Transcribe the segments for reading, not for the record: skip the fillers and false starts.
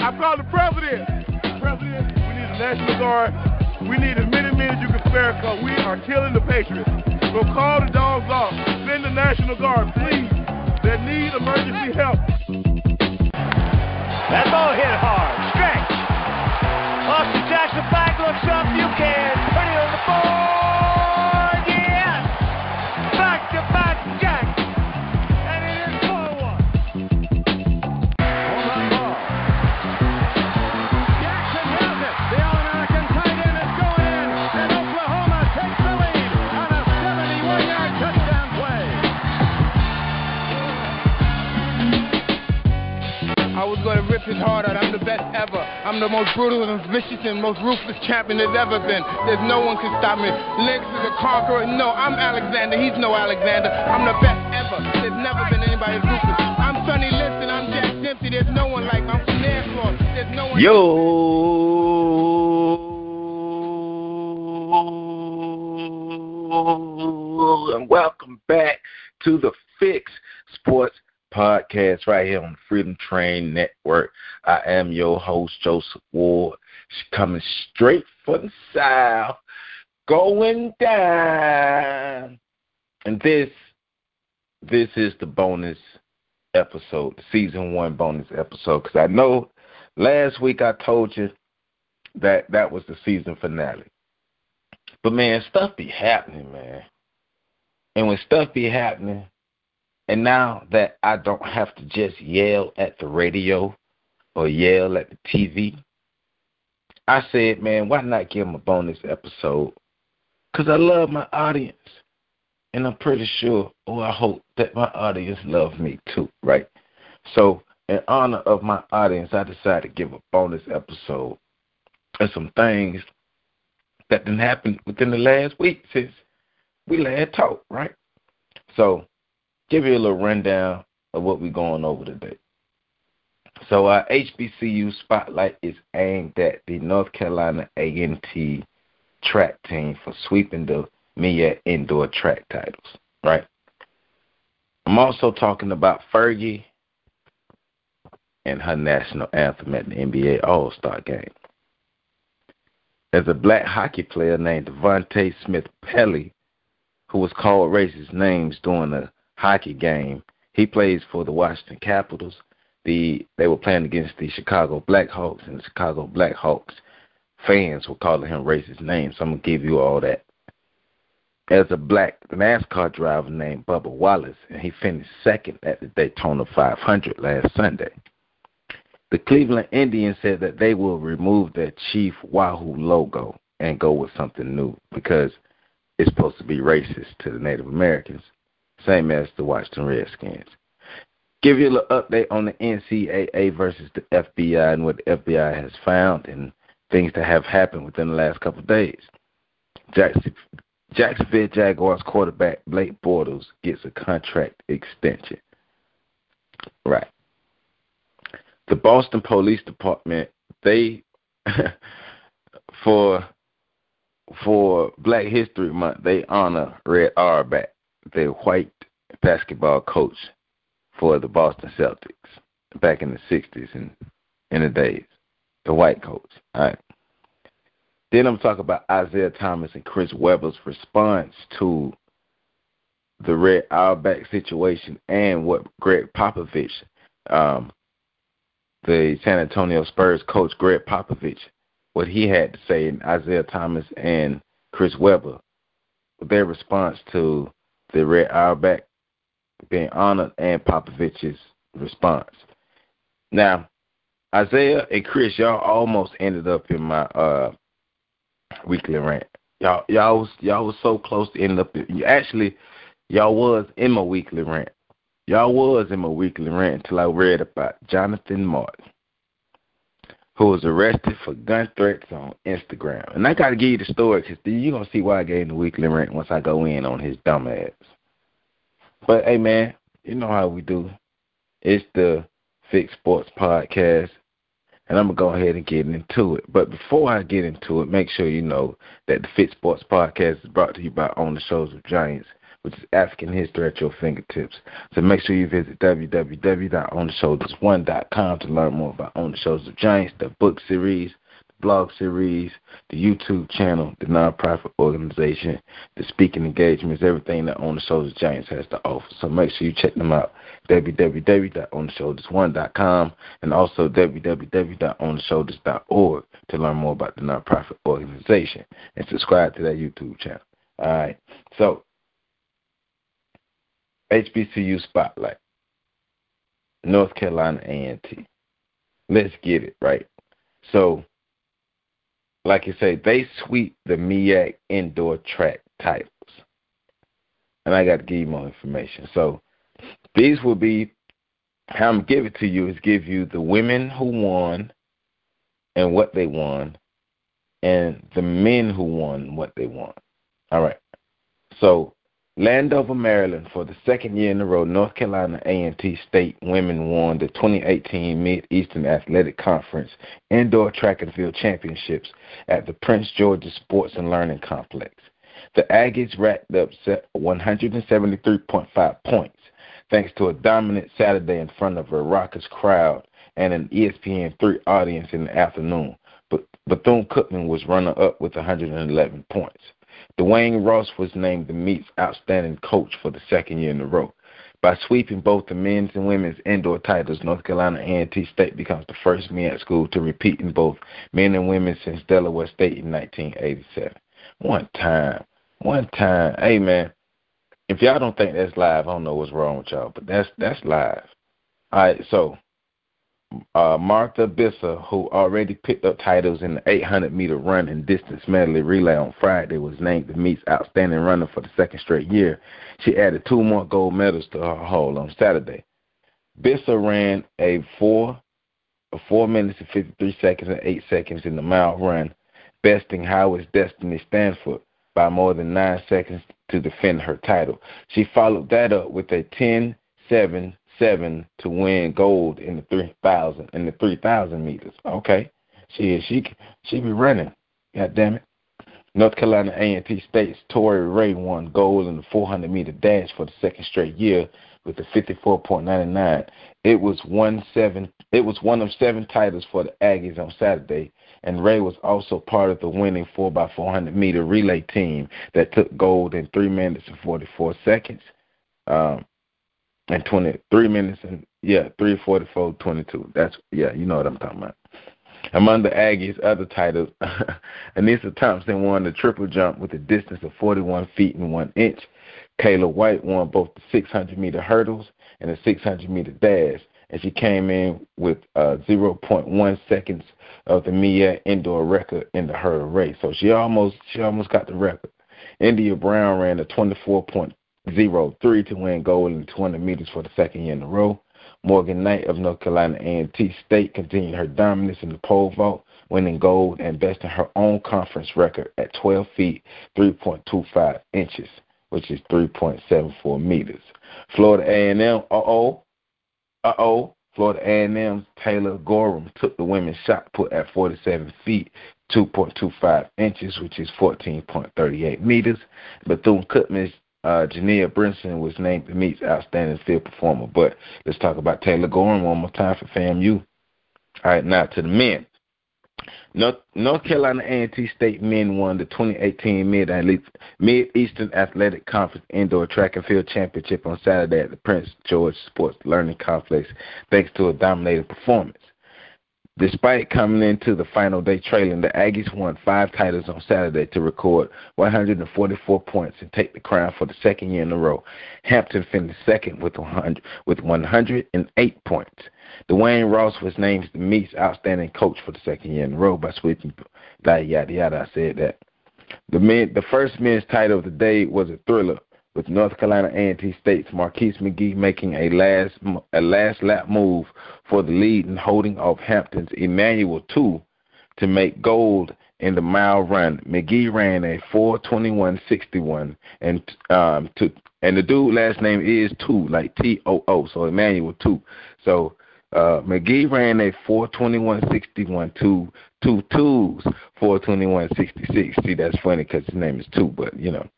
I called the president. President, we need the National Guard. We need as many men as you can spare because we are killing the Patriots. So call the dogs off. Send the National Guard, please. They need emergency help. That ball hit hard. Stretch. Austin Jackson back looks up. You can put it on the board. Yes. Back-to-back Jack. And it is 4-1. Home run ball. Jackson has it. The All-American tight end is going in. And Oklahoma takes the lead on a 71-yard touchdown play. I was going to rip his heart out. I'm the best ever. I'm the most brutal and vicious and most ruthless champion there's ever been. There's no one can stop me. Lynx is a conqueror. No, I'm Alexander. He's no Alexander. I'm the best ever. There's never been anybody as ruthless. I'm Sonny Liston. I'm Jack Dempsey. There's no one like me. I'm from Nassau. There's no one. Yo, and welcome back to the Fix Sports Podcast right here on the Freedom Train Network. I am your host, Joseph Ward, coming straight from the South, going down. And this is the bonus episode, the season 1 bonus episode, because I know last week I told you that was the season finale. But, man, stuff be happening, man. And when stuff be happening, and now that I don't have to just yell at the radio or yell at the TV, I said, man, why not give them a bonus episode? Because I love my audience. And I'm pretty sure, I hope that my audience loves me too, right? So in honor of my audience, I decided to give a bonus episode of some things that didn't happen within the last week since we last talked, right? So give you a little rundown of what we're going over today. So our HBCU spotlight is aimed at the North Carolina A&T track team for sweeping the MEAC indoor track titles, right? I'm also talking about Fergie and her national anthem at the NBA All-Star game. There's a black hockey player named Devontae Smith-Pelly who was called racist names during a hockey game. He plays for the Washington Capitals. They were playing against the Chicago Blackhawks, and the Chicago Blackhawks fans were calling him racist names. So I'm going to give you all that. There's a black NASCAR driver named Bubba Wallace, and he finished second at the Daytona 500 last Sunday. The Cleveland Indians said that they will remove their Chief Wahoo logo and go with something new because it's supposed to be racist to the Native Americans, same as the Washington Redskins. Give you a little update on the NCAA versus the FBI and what the FBI has found and things that have happened within the last couple of days. Jacksonville Jaguars quarterback Blake Bortles gets a contract extension. Right. The Boston Police Department, they for Black History Month, they honor Red Auerbach, the white basketball coach for the Boston Celtics back in the 60s and in the days, the white coach. All right. Then I'm talking about Isaiah Thomas and Chris Webber's response to the Red Auerbach situation and what Greg Popovich, the San Antonio Spurs coach Greg Popovich, what he had to say, in Isaiah Thomas and Chris Webber, their response to the Red Auerbach being honored and Popovich's response. Now, Isaiah and Chris, y'all almost ended up in my weekly rant. Y'all was so close to end up. Y'all was in my weekly rant. Y'all was in my weekly rant until I read about Jonathan Martin, who was arrested for gun threats on Instagram. And I got to give you the story because you're going to see why I gave him the weekly rant once I go in on his dumb ass. But, hey, man, you know how we do. It's the Fix Sports Podcast, and I'm going to go ahead and get into it. But before I get into it, make sure you know that the Fix Sports Podcast is brought to you by On the Shoulders of Giants, which is African history at your fingertips. So make sure you visit www.ontheshoulders1.com to learn more about On the Shoulders of Giants, the book series, the blog series, the YouTube channel, the nonprofit organization, the speaking engagements, everything that On the Shoulders of Giants has to offer. So make sure you check them out, www.ontheshoulders1.com, and also www.ontheshoulders.org to learn more about the nonprofit organization and subscribe to that YouTube channel. All right. So, HBCU Spotlight, North Carolina A&T. Let's get it right. So, like you say, they sweep the MEAC indoor track titles. And I got to give you more information. So, these will be, how I'm giving it to you is give you the women who won and what they won, and the men who won and what they won. All right. So, Landover, Maryland, for the second year in a row, North Carolina A&T State women won the 2018 Mid-Eastern Athletic Conference Indoor Track and Field Championships at the Prince George's Sports and Learning Complex. The Aggies racked up 173.5 points, thanks to a dominant Saturday in front of a raucous crowd and an ESPN3 audience in the afternoon. But Bethune-Cookman was runner-up with 111 points. Dwayne Ross was named the meet's outstanding coach for the second year in a row. By sweeping both the men's and women's indoor titles, North Carolina A&T State becomes the first MEAC school to repeat in both men and women since Delaware State in 1987. One time. Hey, man, if y'all don't think that's live, I don't know what's wrong with y'all, but that's live. All right, so Martha Bisser, who already picked up titles in the 800-meter run and distance medley relay on Friday, was named the meet's outstanding runner for the second straight year. She added 2 more gold medals to her haul on Saturday. Bisser ran a 4 minutes and 53 seconds and 8 seconds in the mile run, besting Howard's Destiny Stanford by more than 9 seconds to defend her title. She followed that up with a 10.7 to win gold in the 3,000 meters. Okay, she be running. God damn it. North Carolina A&T State's Tori Ray won gold in the 400-meter dash for the second straight year with a 54.99. It was one of 7 titles for the Aggies on Saturday, and Ray was also part of the winning 4x400-meter relay team that took gold in 3 minutes and 44 seconds. And 23 minutes and 3:44:22. You know what I'm talking about. Among the Aggies' other titles, Anissa Thompson won the triple jump with a distance of 41 feet and 1 inch. Kayla White won both the 600-meter hurdles and the 600-meter dash, and she came in with 0.1 seconds of the MEAC indoor record in the hurdle race. So she almost got the record. India Brown ran a 24.03 to win gold in 200 meters for the second year in a row. Morgan Knight of North Carolina A&T State continued her dominance in the pole vault, winning gold and besting her own conference record at 12 feet, 3.25 inches, which is 3.74 meters. Florida A&M, Florida A&M's Taylor Gorham took the women's shot put at 47 feet, 2.25 inches, which is 14.38 meters. Bethune-Cookman's Jania Brinson was named the meet's outstanding field performer. But let's talk about Taylor Gorham one more time for FAMU. All right, now to the men. North Carolina A&T State men won the 2018 Mid-Eastern Athletic Conference Indoor Track and Field Championship on Saturday at the Prince George Sports Learning Complex thanks to a dominating performance. Despite coming into the final day trailing, the Aggies won 5 titles on Saturday to record 144 points and take the crown for the second year in a row. Hampton finished second with 108 points. Dwayne Ross was named the meet's outstanding coach for the second year in a row by sweeping yada yada. I said that. The first men's title of the day was a thriller, with North Carolina A&T State's Marquise McGee making a last lap move for the lead and holding off Hampton's Emmanuel Tu to make gold in the mile run. McGee ran a 4:21:61, and the dude last name is Tu, like T-O-O, so Emmanuel Tu. So McGee ran a 4:21:61, two twos, 4:21:66. See, that's funny because his name is Tu, but you know.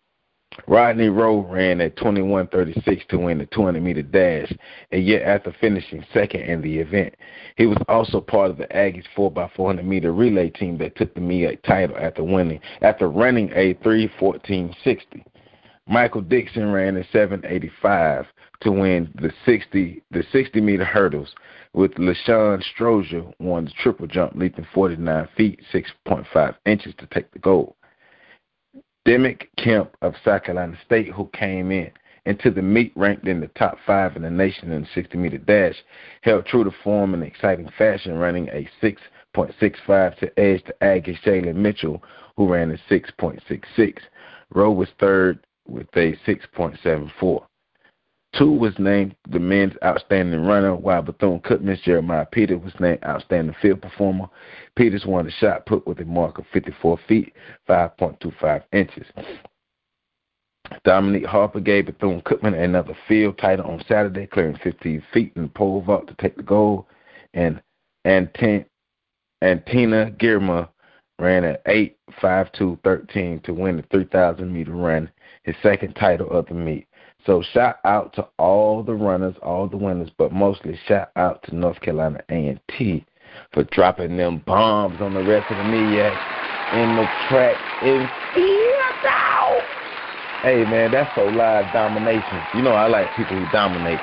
Rodney Rowe ran at 21:36 to win the 200-meter dash, a year after finishing second in the event. He was also part of the Aggies 4x400-meter relay team that took the MEAC title after running a 3:14.60. Michael Dixon ran at 7:85 to win the 60-meter hurdles, with LaShawn Strozier won the triple jump, leaping 49 feet 6.5 inches to take the gold. Demick Kemp of South Carolina State, who came into the meet ranked in the top 5 in the nation in the 60-meter dash, held true to form in exciting fashion, running a 6.65 to edge the Aggie Shaylin Mitchell, who ran a 6.66. Rowe was third with a 6.74. 2 was named the men's outstanding runner, while Bethune-Cookman's Jeremiah Peters was named outstanding field performer. Peters won the shot put with a mark of 54 feet, 5.25 inches. Dominique Harper gave Bethune-Cookman another field title on Saturday, clearing 15 feet in the pole vault to take the gold. And Tina Girma ran at 8:52.13 to win the 3,000-meter run, his second title of the meet. So shout out to all the runners, all the winners, but mostly shout out to North Carolina A&T for dropping them bombs on the rest of the MEAC in the track and field. Hey, man, that's so live domination. You know I like people who dominate.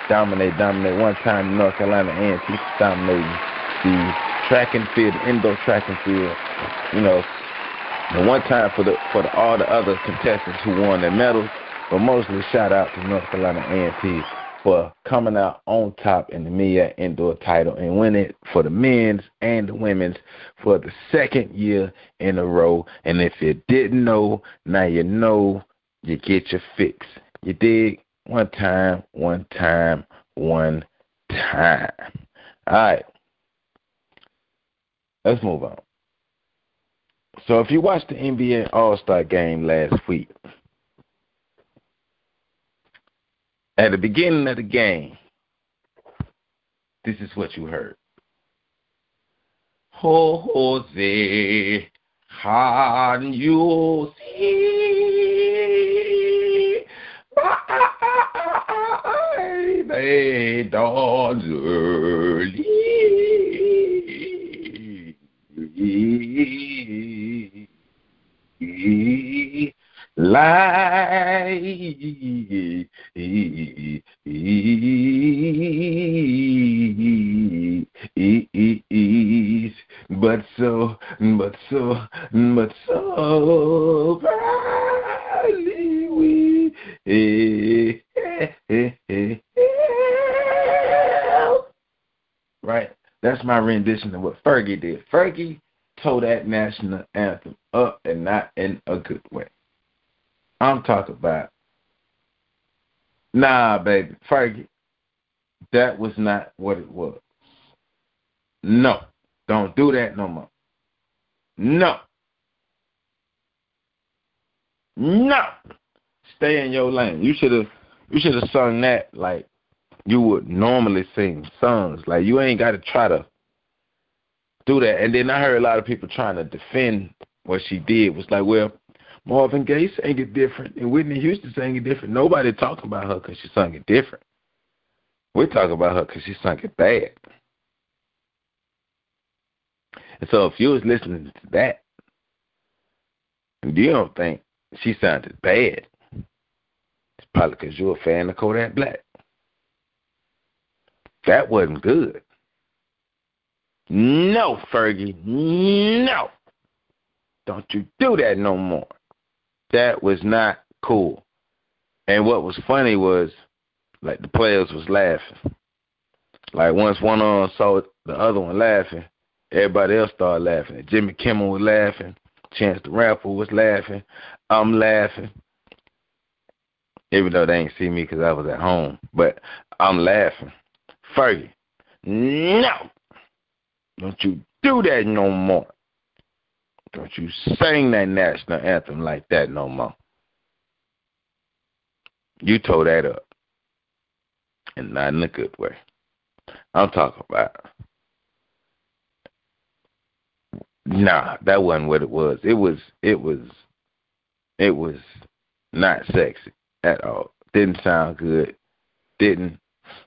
One time North Carolina A&T dominating the track and field, the indoor track and field, you know, and one time for all the other contestants who won their medals. But mostly shout out to North Carolina A&T for coming out on top in the MEAC indoor title and winning it for the men's and the women's for the second year in a row. And if you didn't know, now you know, you get your fix. You dig? One time. All right. Let's move on. So if you watched the NBA All-Star game last week, at the beginning of the game, this is what you heard. Jose, can you see by dawn's early light, but so proudly we right. That's my rendition of what Fergie did. Fergie tore that national anthem up and not in a good way. I'm talking about, nah, baby, Fergie, that was not what it was. No, don't do that no more. No. Stay in your lane. You should have sung that like you would normally sing songs. Like you ain't got to try to do that. And then I heard a lot of people trying to defend what she did. Was like, well, Marvin Gaye sang it different, and Whitney Houston sang it different. Nobody talking about her because she sung it different. We're talking about her because she sung it bad. And so if you was listening to that, and you don't think she sounded bad, it's probably because you're a fan of Kodak Black. That wasn't good. No, Fergie, no. Don't you do that no more. That was not cool. And what was funny was, like, the players was laughing. Like, once one of them saw the other one laughing, everybody else started laughing. And Jimmy Kimmel was laughing. Chance the Rapper was laughing. I'm laughing. Even though they ain't see me because I was at home. But I'm laughing. Fergie, no. Don't you do that no more. Don't you sing that national anthem like that no more. You tore that up. And not in a good way. I'm talking about, nah, that wasn't what it was. It was Not sexy at all. Didn't sound good. Didn't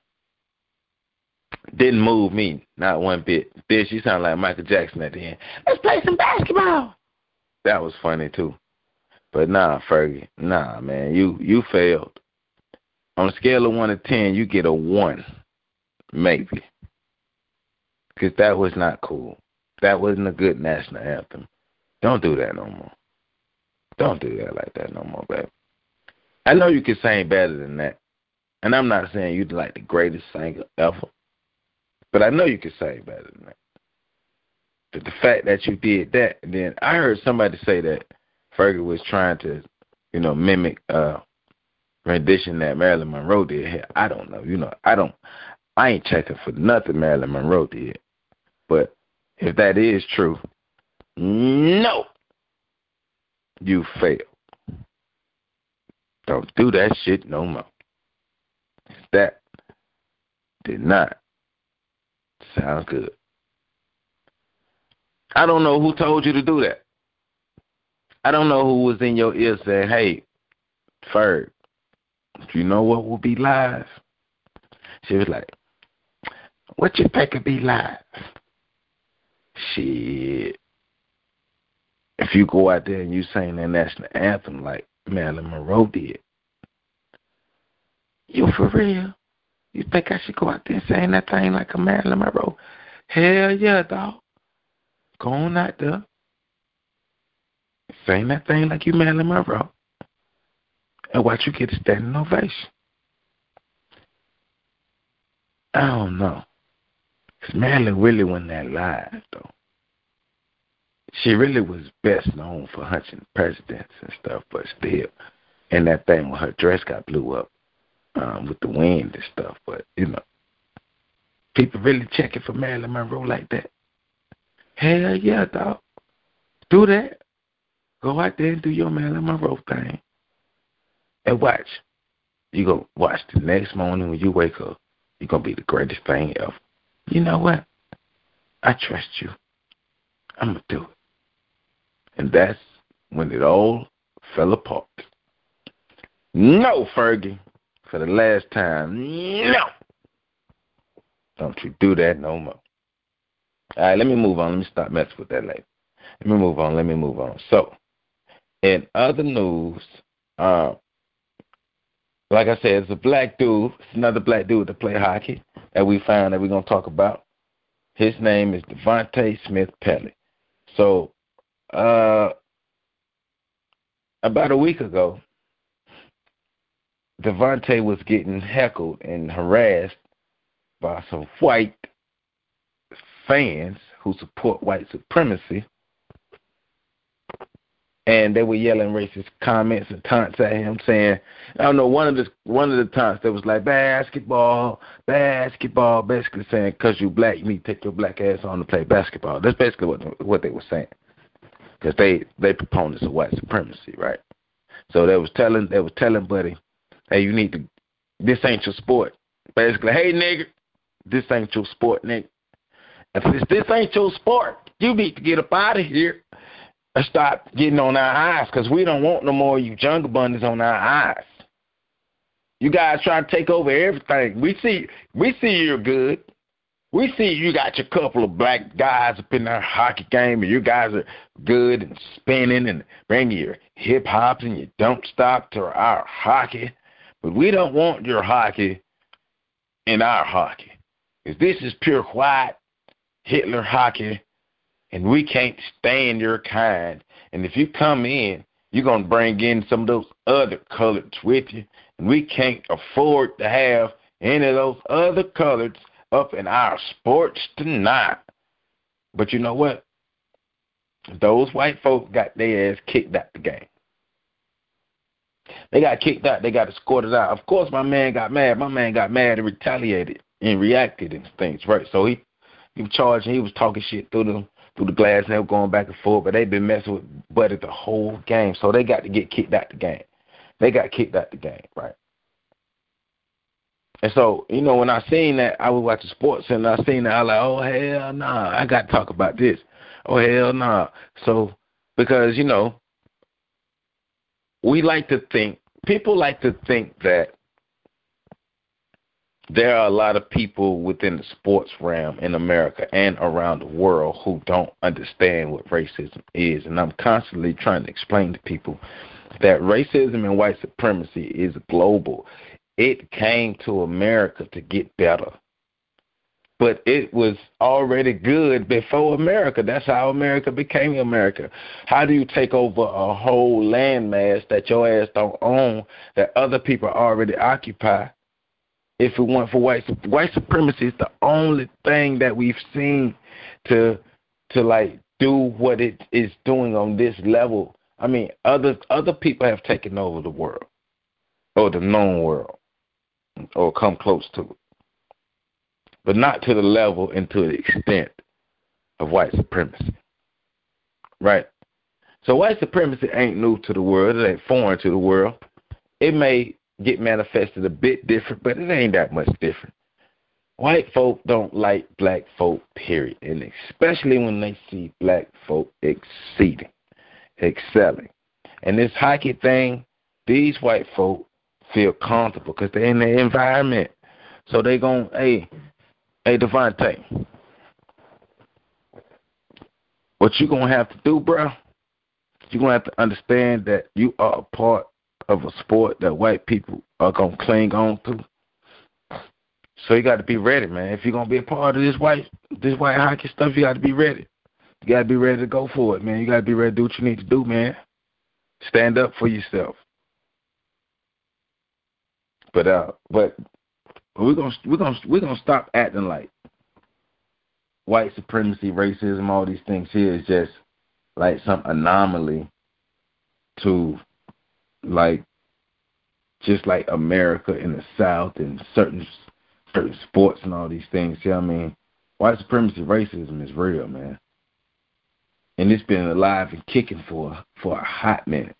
move me, not one bit. Then she sounded like Michael Jackson at the end. Let's play some basketball. That was funny too. But nah, Fergie, nah, man, you failed. On a scale of 1 to 10, you get a 1, maybe, because that was not cool. That wasn't a good national anthem. Don't do that no more. Don't do that like that no more, baby. I know you can sing better than that, and I'm not saying you're like the greatest singer ever, but I know you can sing better than that. But the fact that you did that, and then I heard somebody say that Fergie was trying to, mimic rendition that Marilyn Monroe did. Hey, I don't know. I ain't checking for nothing Marilyn Monroe did. But if that is true, no, you failed. Don't do that shit no more. That did not sound good. I don't know who told you to do that. I don't know who was in your ear saying, hey, Ferg, you know what will be live? She was like, what you think will be live? Shit. If you go out there and you sing that national anthem like Marilyn Monroe did, you for real? You think I should go out there and sing that thing like a Marilyn Monroe? Hell yeah, dog. Go on out there. Sing that thing like you Marilyn Monroe. And watch you get a standing ovation. I don't know. Because Marilyn really wasn't that live, though. She really was best known for hunching presidents and stuff, but still. And that thing when her dress got blew up with the wind and stuff. But, people really checking for Marilyn Monroe like that. Hell yeah, dog. Do that. Go out there and do your Marilyn Monroe thing. And watch. You're going to watch the next morning when you wake up. You're going to be the greatest thing ever. You know what? I trust you. I'm going to do it. And that's when it all fell apart. No, Fergie. For the last time, no. Don't you do that no more. All right, let me move on. Let me stop messing with that later. Let me move on. So, in other news, like I said, it's a black dude. It's another black dude that play hockey that we found that we're going to talk about. His name is Devontae Smith-Pelly. So, about a week ago, Devontae was getting heckled and harassed by some white fans who support white supremacy. And they were yelling racist comments and taunts at him, saying, I don't know, one of the taunts that was like, basketball, basically saying, because you black, you need to take your black ass on to play basketball. That's basically what they were saying, because they proponents of white supremacy, right? So they was telling Buddy, hey, you need to, this ain't your sport. Basically, hey, nigga, this ain't your sport, nigga. If this ain't your sport, you need to get up out of here. And start getting on our eyes, because we don't want no more of you jungle bunnies on our eyes. You guys try to take over everything. We see you're good. We see you got your couple of black guys up in our hockey game, and you guys are good and spinning and bringing your hip hops and you don't stop to our hockey. But we don't want your hockey in our hockey, because this is pure white Hitler hockey. And we can't stand your kind. And if you come in, you're going to bring in some of those other colors with you. And we can't afford to have any of those other colors up in our sports tonight. But you know what? Those white folks got their ass kicked out the game. They got kicked out. They got escorted out. Of course, my man got mad. My man got mad and retaliated and reacted and things, right? So he was charged and he was talking shit through the glass, and they were going back and forth, but they've been messing with Buddy the whole game, so they got to get kicked out the game. They got kicked out the game, right? And so, when I seen that, I was watching sports, and I seen that, I was like, oh, hell nah, I got to talk about this. Oh, hell nah. So, because, people like to think that there are a lot of people within the sports realm in America and around the world who don't understand what racism is. And I'm constantly trying to explain to people that racism and white supremacy is global. It came to America to get better. But it was already good before America. That's how America became America. How do you take over a whole landmass that your ass don't own, that other people already occupy? If it weren't for white supremacy, is the only thing that we've seen to like do what it is doing on this level. I mean, other people have taken over the world, or the known world, or come close to it, but not to the level and to the extent of white supremacy, right? So white supremacy ain't new to the world. It ain't foreign to the world. It may get manifested a bit different, but it ain't that much different. White folk don't like black folk, period, and especially when they see black folk excelling. And this hockey thing, these white folk feel comfortable because they're in their environment. So they gon', hey, Devontae, what you gonna have to do, bro, you're gonna have to understand that you are a part of a sport that white people are going to cling on to. So you got to be ready, man. If you're going to be a part of this white hockey stuff, you got to be ready. You got to be ready to go for it, man. You got to be ready to do what you need to do, man. Stand up for yourself. But we're gonna stop acting like white supremacy, racism, all these things here is just like some anomaly to like just like America in the South and certain sports and all these things. See what I mean? White supremacy, racism is real, man. And it's been alive and kicking for a hot minute.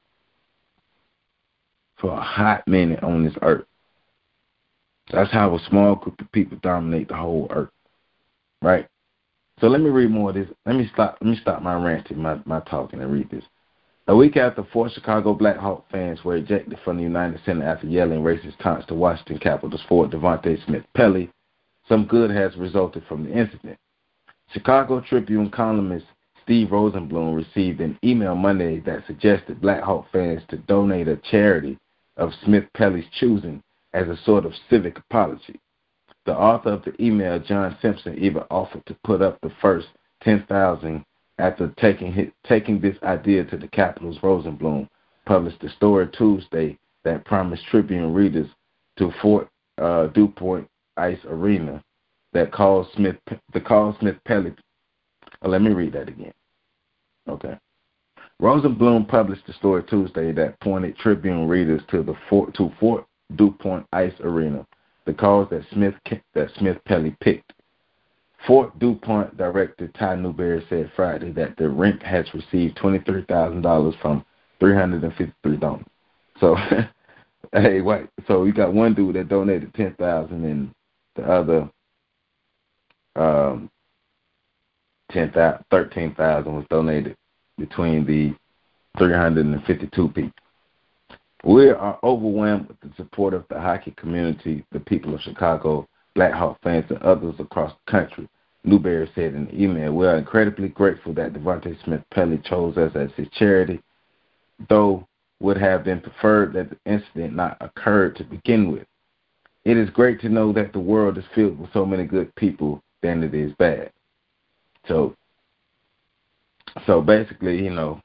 For a hot minute on this earth. That's how a small group of people dominate the whole earth. Right? So let me read more of this. Let me stop my ranting, my talking, and read this. A week after 4 Chicago Blackhawk fans were ejected from the United Center after yelling racist taunts to Washington Capitals forward Devontae Smith-Pelly, some good has resulted from the incident. Chicago Tribune columnist Steve Rosenblum received an email Monday that suggested Blackhawk fans to donate a charity of Smith-Pelly's choosing as a sort of civic apology. The author of the email, John Simpson, even offered to put up the first $10,000 after taking this idea to the Capitals. Rosenblum published a story Tuesday that promised Tribune readers to Fort DuPont Ice Arena that called Smith-Pelly. Let me read that again. Okay. Rosenblum published a story Tuesday that pointed Tribune readers to Fort DuPont Ice Arena, the cause that Smith-Pelly picked. Fort DuPont director Ty Newberry said Friday that the rink has received $23,000 from 353 donors. So, hey, wait. So you got one dude that donated $10,000, and the other $13,000 was donated between the 352 people. We are overwhelmed with the support of the hockey community, the people of Chicago, Blackhawk fans, and others across the country, Newberry said in the email. We are incredibly grateful that Devontae Smith-Pelly chose us as his charity, though would have been preferred that the incident not occurred to begin with. It is great to know that the world is filled with so many good people than it is bad. So basically, you know,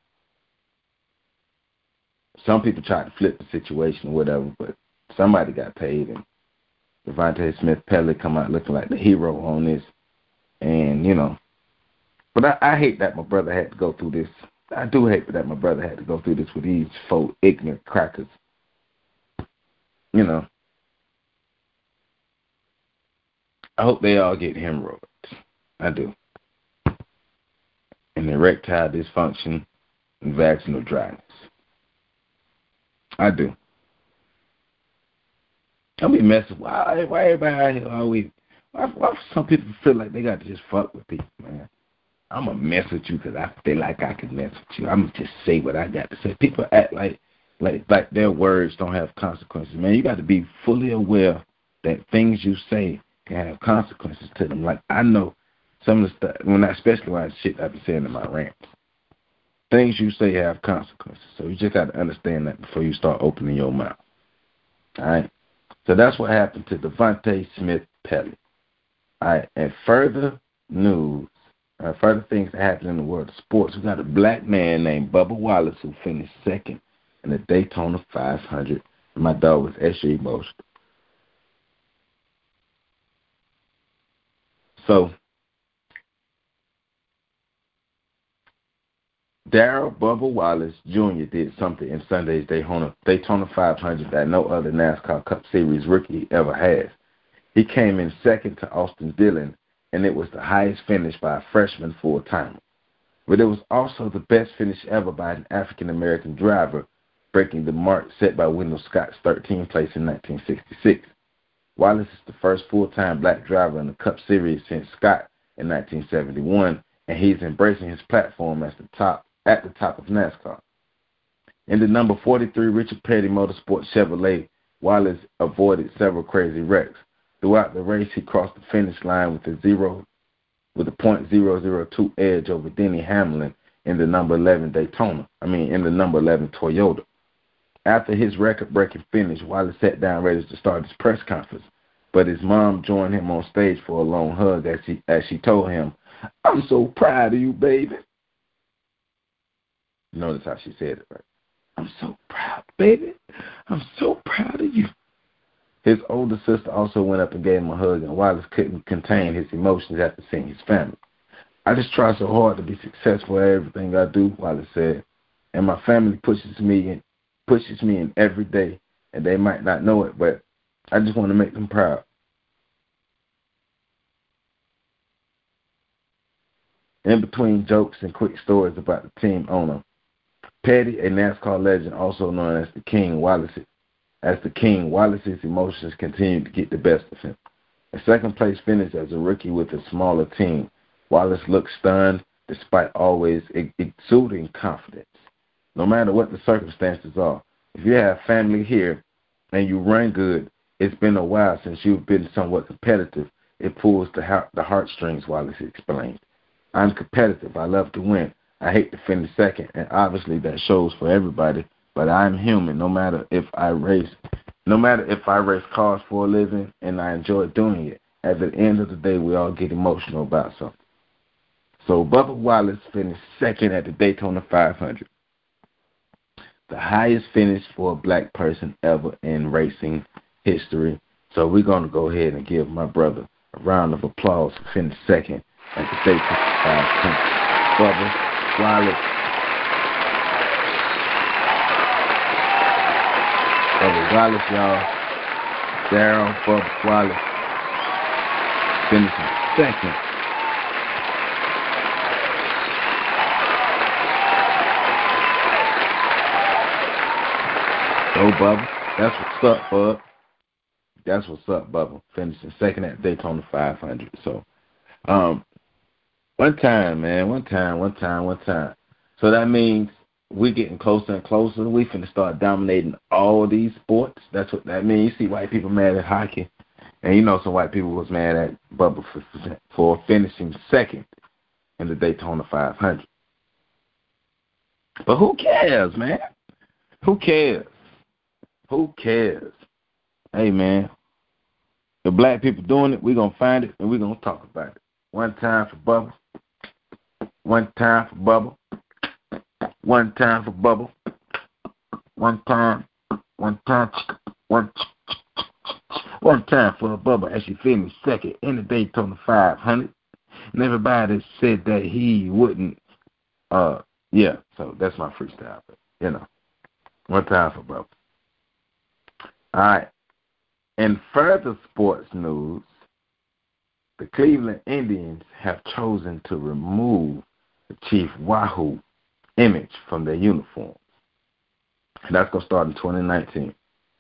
some people try to flip the situation or whatever, but somebody got paid, and Devontae Smith-Pelly come out looking like the hero on this. And, you know, but I hate that my brother had to go through this. I do hate that my brother had to go through this with these folk ignorant crackers. You know, I hope they all get hemorrhoids. I do. And erectile dysfunction and vaginal dryness. I do. I be messing. Why everybody out here always? Why some people feel like they got to just fuck with people, man? I'm gonna mess with you because I feel like I can mess with you. I'm gonna just say what I got to say. People act like Like their words don't have consequences. Man, you got to be fully aware that things you say can have consequences to them. Like I know some of the stuff, especially when I shit I've been saying in my rants. Things you say have consequences. So you just got to understand that before you start opening your mouth. All right? So that's what happened to Devontae Smith-Pelly. All right? And further news, further things that happen in the world of sports, we got a black man named Bubba Wallace who finished second in the Daytona 500. And my dog was extra emotional. So, Darrell Bubba Wallace Jr. did something in Sunday's Daytona 500 that no other NASCAR Cup Series rookie ever has. He came in second to Austin Dillon, and it was the highest finish by a freshman full-timer. But it was also the best finish ever by an African-American driver, breaking the mark set by Wendell Scott's 13th place in 1966. Wallace is the first full-time black driver in the Cup Series since Scott in 1971, and he's embracing his platform at the top of NASCAR. In the number 43 Richard Petty Motorsports Chevrolet, Wallace avoided several crazy wrecks. Throughout the race, he crossed the finish line with a .002 edge over Denny Hamlin in the number 11 Toyota. After his record-breaking finish, Wallace sat down ready to start his press conference, but his mom joined him on stage for a long hug as she told him, "I'm so proud of you, baby." Notice how she said it, right? "I'm so proud, baby. I'm so proud of you." His older sister also went up and gave him a hug, and Wallace couldn't contain his emotions after seeing his family. "I just try so hard to be successful at everything I do," Wallace said, "and my family pushes me in every day, and they might not know it, but I just want to make them proud." In between jokes and quick stories about the team owner, Petty, a NASCAR legend also known as the King, Wallace's emotions continued to get the best of him. A second-place finish as a rookie with a smaller team, Wallace looked stunned despite always exuding confidence. No matter what the circumstances are, if you have family here and you run good, it's been a while since you've been somewhat competitive. It pulls the heartstrings, Wallace explained. "I'm competitive. I love to win. I hate to finish second, and obviously that shows for everybody, but I'm human no matter if I race cars for a living, and I enjoy doing it. At the end of the day, we all get emotional about something." So Bubba Wallace finished second at the Daytona 500, the highest finish for a black person ever in racing history. So we're going to go ahead and give my brother a round of applause for finishing second at the Daytona 500. Bubba Wallace. Bubba Wallace, y'all. Darrell Bubba Wallace finishing second. So, Bubba, that's what's up, bub. That's what's up, Bubba. Finishing second at Daytona 500. So, one time. So that means we're getting closer and closer. We finna start dominating all these sports. That's what that means. You see white people mad at hockey. And you know some white people was mad at Bubba for finishing second in the Daytona 500. But who cares, man? Who cares? Hey, man. The black people doing it, we're going to find it, and we're going to talk about it. One time for Bubba. One time for Bubba. One time for Bubba. One time for Bubba as she finished second in the Daytona 500. And everybody said that he wouldn't. Yeah, so that's my freestyle. But, you know, one time for Bubba. All right. In further sports news, the Cleveland Indians have chosen to remove the Chief Wahoo image from their uniforms. And that's going to start in 2019.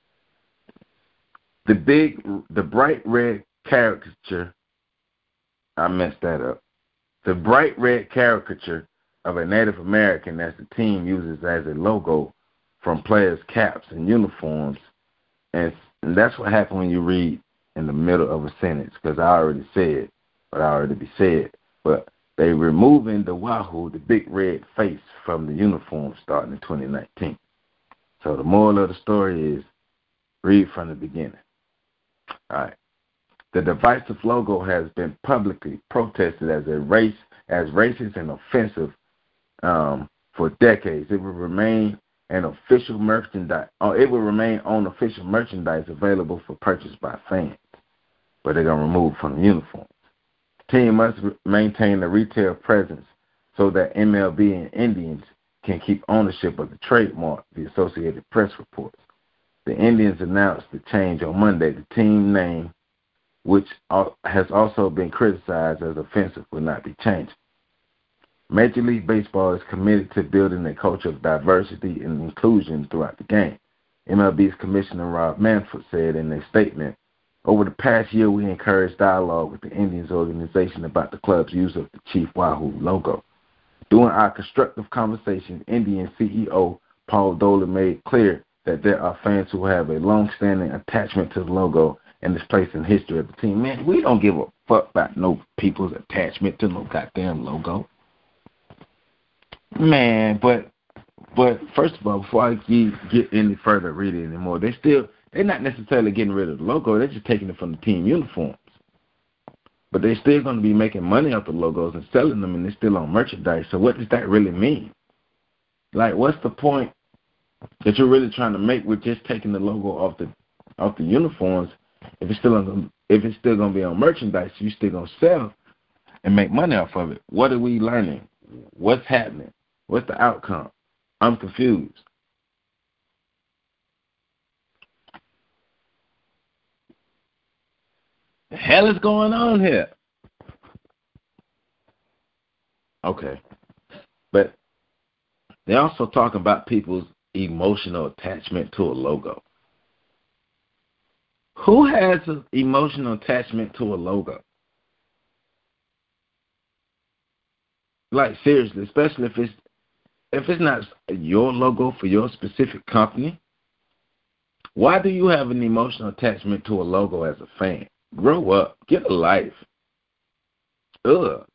The bright red caricature, I messed that up. The bright red caricature of a Native American as the team uses as a logo from players' caps and uniforms, and that's what happened when you read in the middle of a sentence, because I already said what I already be said. But they removing the Wahoo, the big red face, from the uniform starting in 2019. So the moral of the story is, read from the beginning. All right. The divisive logo has been publicly protested as racist and offensive for decades. It will remain on official merchandise available for purchase by fans, but they're gonna remove it from the uniforms. The team must maintain a retail presence so that MLB and Indians can keep ownership of the trademark, the Associated Press reports. The Indians announced the change on Monday. The team name, which has also been criticized as offensive, will not be changed. Major League Baseball is committed to building a culture of diversity and inclusion throughout the game. MLB's Commissioner Rob Manfred said in a statement, "Over the past year, we encouraged dialogue with the Indians organization about the club's use of the Chief Wahoo logo. During our constructive conversation, Indian CEO Paul Dolan made clear that there are fans who have a long-standing attachment to the logo and its place in history of the team." Man, we don't give a fuck about no people's attachment to no goddamn logo. Man, but first of all, before I get any further, read it anymore, they're not necessarily getting rid of the logo. They're just taking it from the team uniforms. But they're still going to be making money off the logos and selling them, and they're still on merchandise. So what does that really mean? Like, what's the point that you're really trying to make with just taking the logo off the uniforms if it's still going to be on merchandise? You're still going to sell and make money off of it. What are we learning? What's happening? What's the outcome? I'm confused. The hell is going on here? Okay. But they're also talking about people's emotional attachment to a logo. Who has an emotional attachment to a logo? Like, seriously, especially if it's not your logo for your specific company. Why do you have an emotional attachment to a logo as a fan? Grow up. Get a life. Ugh.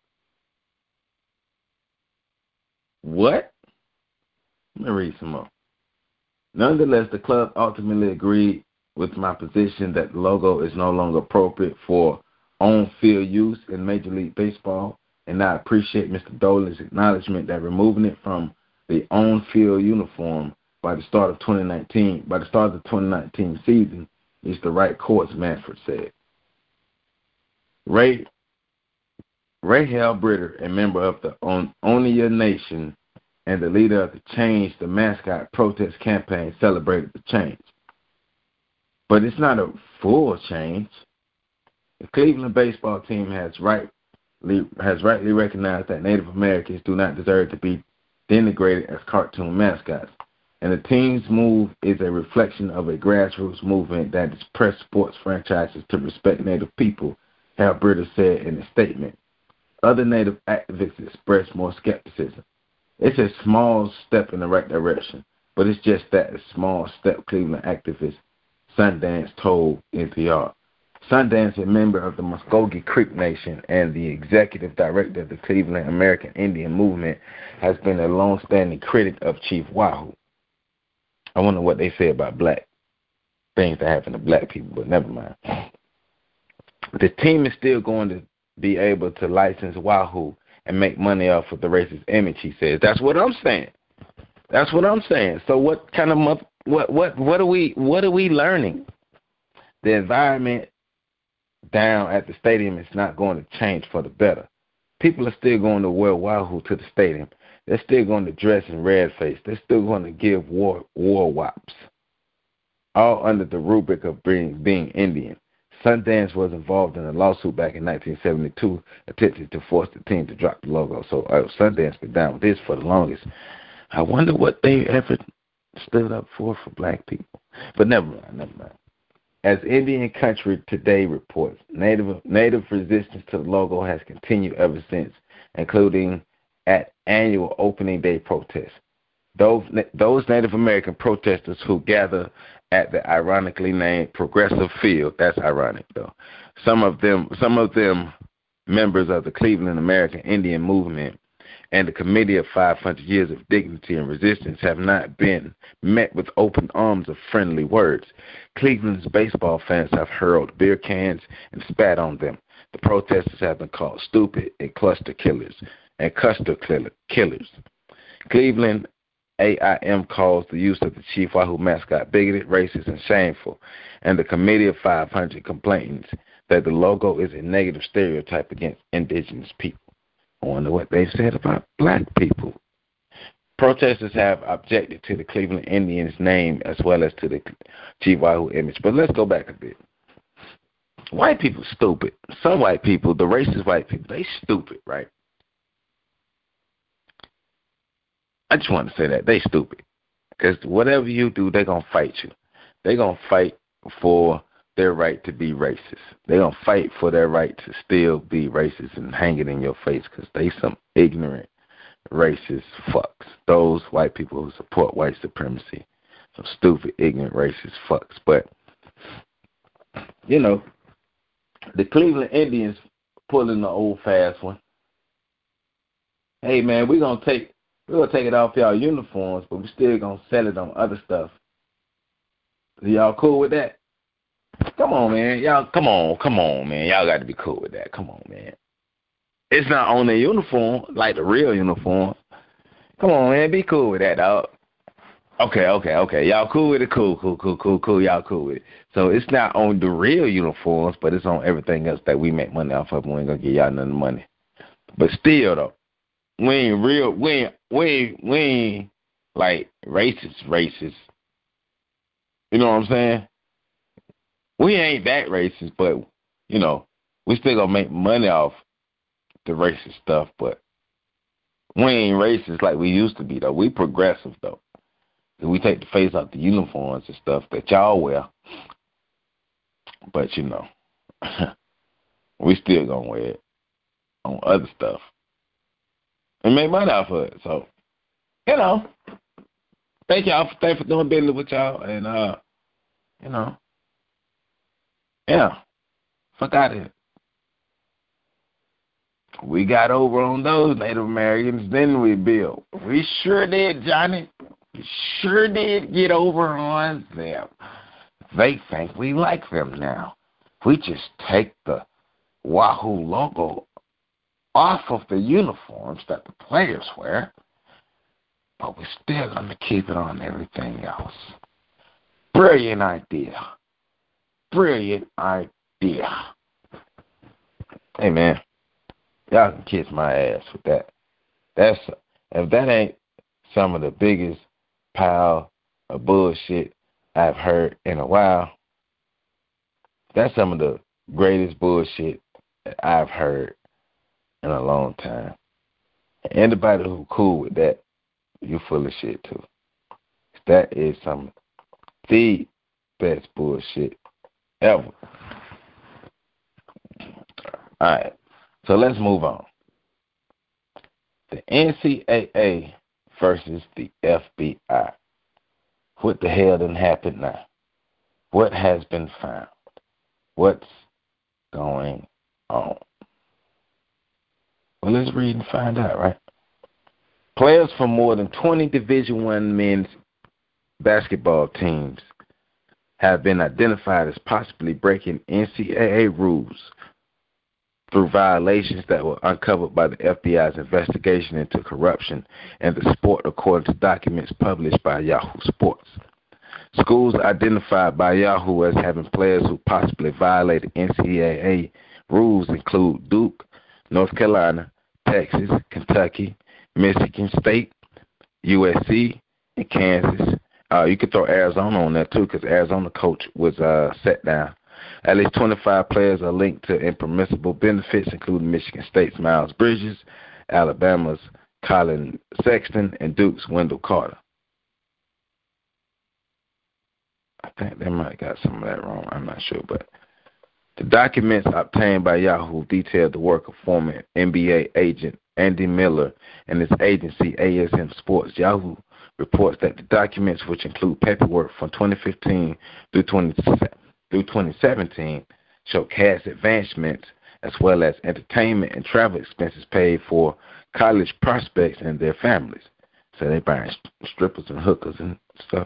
What? Let me read some more. Nonetheless, the club ultimately agreed with my position that the logo is no longer appropriate for on-field use in Major League Baseball, and I appreciate Mr. Dolan's acknowledgement that removing it from the on-field uniform by the start of the 2019 season is the right course, Manfred said. Ray Halbritter, a member of the Oneida Nation and the leader of the Change the Mascot protest campaign, celebrated the change. But it's not a full change. The Cleveland baseball team has rightly recognized that Native Americans do not deserve to be denigrated as cartoon mascots, and the team's move is a reflection of a grassroots movement that has pressed sports franchises to respect Native people, Halbritter said in a statement. Other Native activists expressed more skepticism. It's a small step in the right direction, but it's just that, a small step, Cleveland activist Sundance told NPR. Sundance, a member of the Muskogee Creek Nation and the executive director of the Cleveland American Indian Movement, has been a long-standing critic of Chief Wahoo. I wonder what they say about black things that happen to black people, but never mind. The team is still going to be able to license Wahoo and make money off of the racist image, he says. That's what I'm saying. That's what I'm saying. So what kind of what are we learning? The environment down at the stadium is not going to change for the better. People are still going to wear Wahoo to the stadium. They're still going to dress in red face. They're still going to give war wops, all under the rubric of being Indian. Sundance was involved in a lawsuit back in 1972, attempting to force the team to drop the logo. So Sundance been down with this for the longest. I wonder what they ever stood up for black people. But never mind. As Indian Country Today reports, native resistance to the logo has continued ever since, including at annual opening day protests. Those Native American protesters who gather at the ironically named Progressive Field. That's ironic, though. Some of them members of the Cleveland American Indian Movement and the Committee of 500 Years of Dignity and Resistance have not been met with open arms or friendly words. Cleveland's baseball fans have hurled beer cans and spat on them. The protesters have been called stupid and cluster killers. Cleveland AIM calls the use of the Chief Wahoo mascot bigoted, racist, and shameful, and the Committee of 500 complains that the logo is a negative stereotype against indigenous people. I wonder what they said about black people. Protesters have objected to the Cleveland Indians name as well as to the Chief Wahoo image. But let's go back a bit. White people stupid. Some white people, the racist white people, they stupid, right? I just want to say that. They stupid. Because whatever you do, they're going to fight you. They're going to fight for their right to be racist. They're going to fight for their right to still be racist and hang it in your face because they some ignorant, racist fucks. Those white people who support white supremacy. Some stupid, ignorant, racist fucks. But, you know, the Cleveland Indians pulling the old fast one. Hey, man, we're going to take it off y'all uniforms, but we're still going to sell it on other stuff. Are y'all cool with that? Come on, man. Y'all, come on, man. Y'all got to be cool with that. Come on, man. It's not on their uniform, like the real uniform. Come on, man. Be cool with that, dog. Okay. Y'all cool with it? Cool. Y'all cool with it. So it's not on the real uniforms, but it's on everything else that we make money off of. We ain't going to give y'all none money. But still, though, we ain't like racist. You know what I'm saying? We ain't that racist, but, you know, we still going to make money off the racist stuff, but we ain't racist like we used to be, though. We progressive, though. We take the face off the uniforms and stuff that y'all wear, but, you know, we still going to wear it on other stuff and make money off of it. So, you know, thanks for doing business with y'all, and, you know, yeah, fuck out of here. We got over on those Native Americans, then we built. We sure did, Johnny. We sure did get over on them. They think we like them now. We just take the Wahoo logo off of the uniforms that the players wear, but we're still going to keep it on everything else. Brilliant idea. Hey, man, y'all can kiss my ass with that. If that ain't some of the biggest pile of bullshit I've heard in a while, that's some of the greatest bullshit that I've heard in a long time. And anybody who cool with that, you full of shit too. That is some of the best bullshit ever. All right, so let's move on. The NCAA versus the FBI. What the hell done happened now? What has been found? What's going on? Well, let's read and find out, right? Players from more than 20 Division I men's basketball teams have been identified as possibly breaking NCAA rules through violations that were uncovered by the FBI's investigation into corruption in the sport, according to documents published by Yahoo Sports. Schools identified by Yahoo as having players who possibly violated NCAA rules include Duke, North Carolina, Texas, Kentucky, Michigan State, USC, and Kansas. You could throw Arizona on there, too, because Arizona coach was set down. At least 25 players are linked to impermissible benefits, including Michigan State's Miles Bridges, Alabama's Colin Sexton, and Duke's Wendell Carter. I think they might have got some of that wrong. I'm not sure, but the documents obtained by Yahoo detailed the work of former NBA agent Andy Miller and his agency ASM Sports. Yahoo reports that the documents, which include paperwork from 2015 through 2017, show cash advancements as well as entertainment and travel expenses paid for college prospects and their families. So they buying strippers and hookers and stuff.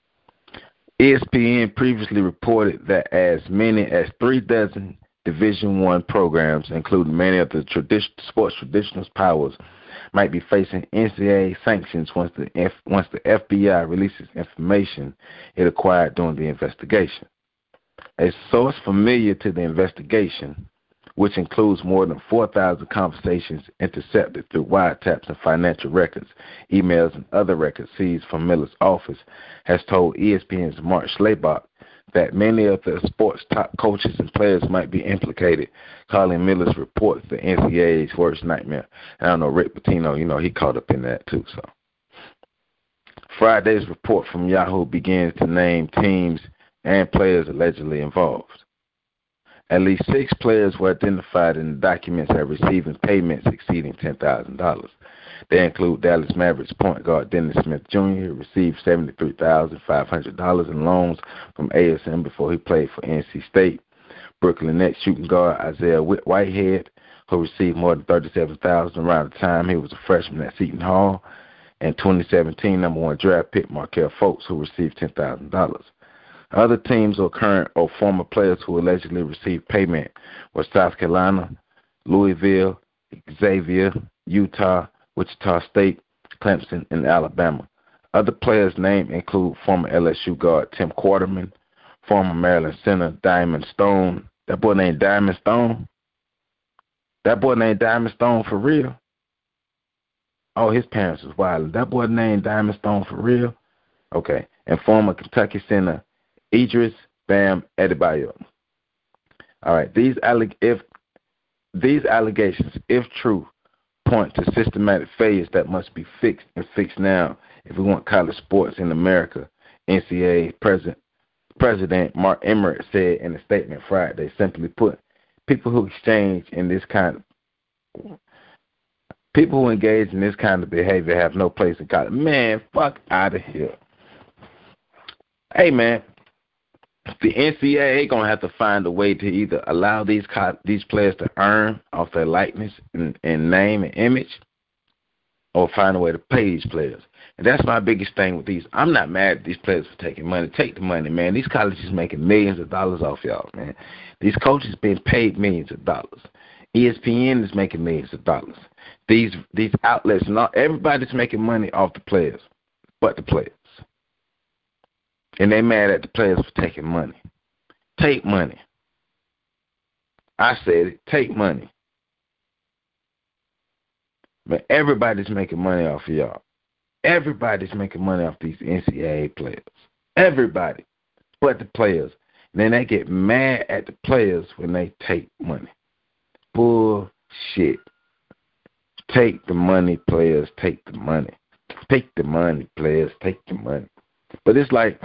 ESPN previously reported that as many as 36 Division I programs, including many of the sports traditional powers, might be facing NCAA sanctions once the FBI releases information it acquired during the investigation. A source familiar to the investigation, which includes more than 4,000 conversations intercepted through wiretaps and financial records, emails, and other records seized from Miller's office, has told ESPN's Mark Schlabach that many of the sport's top coaches and players might be implicated, calling Miller's reports the NCAA's worst nightmare. And I don't know, Rick Pitino, he caught up in that too. So Friday's report from Yahoo begins to name teams and players allegedly involved. At least 6 players were identified in the documents as receiving payments exceeding $10,000. They include Dallas Mavericks point guard Dennis Smith Jr., who received $73,500 in loans from ASM before he played for NC State. Brooklyn Nets shooting guard Isaiah Whitehead, who received more than $37,000 around the time he was a freshman at Seton Hall. And 2017 number 1 draft pick Markelle Fultz, who received $10,000. Other teams or current or former players who allegedly received payment were South Carolina, Louisville, Xavier, Utah, Wichita State, Clemson, and Alabama. Other players named include former LSU guard Tim Quarterman, former Maryland center Diamond Stone. That boy named Diamond Stone? That boy named Diamond Stone for real? Oh, his parents was wild. That boy named Diamond Stone for real? Okay. And former Kentucky center Idris Bam Adebayo. All right. These allegations, if true, point to systematic failures that must be fixed and fixed now if we want college sports in America, NCAA President Mark Emmert said in a statement Friday. Simply put, people who engage in this kind of behavior have no place in college. Man, fuck out of here. Hey, man, the NCAA going to have to find a way to either allow these players to earn off their likeness and name and image, or find a way to pay these players. And that's my biggest thing with these. I'm not mad at these players for taking money. Take the money, man. These colleges making millions of dollars off y'all, man. These coaches being paid millions of dollars. ESPN is making millions of dollars. These outlets, everybody's making money off the players, but the players. And they mad at the players for taking money. Take money. I said it. Take money. But everybody's making money off of y'all. Everybody's making money off these NCAA players. Everybody. But the players. And then they get mad at the players when they take money. Bullshit. Take the money, players. Take the money. Take the money, players. Take the money. But it's like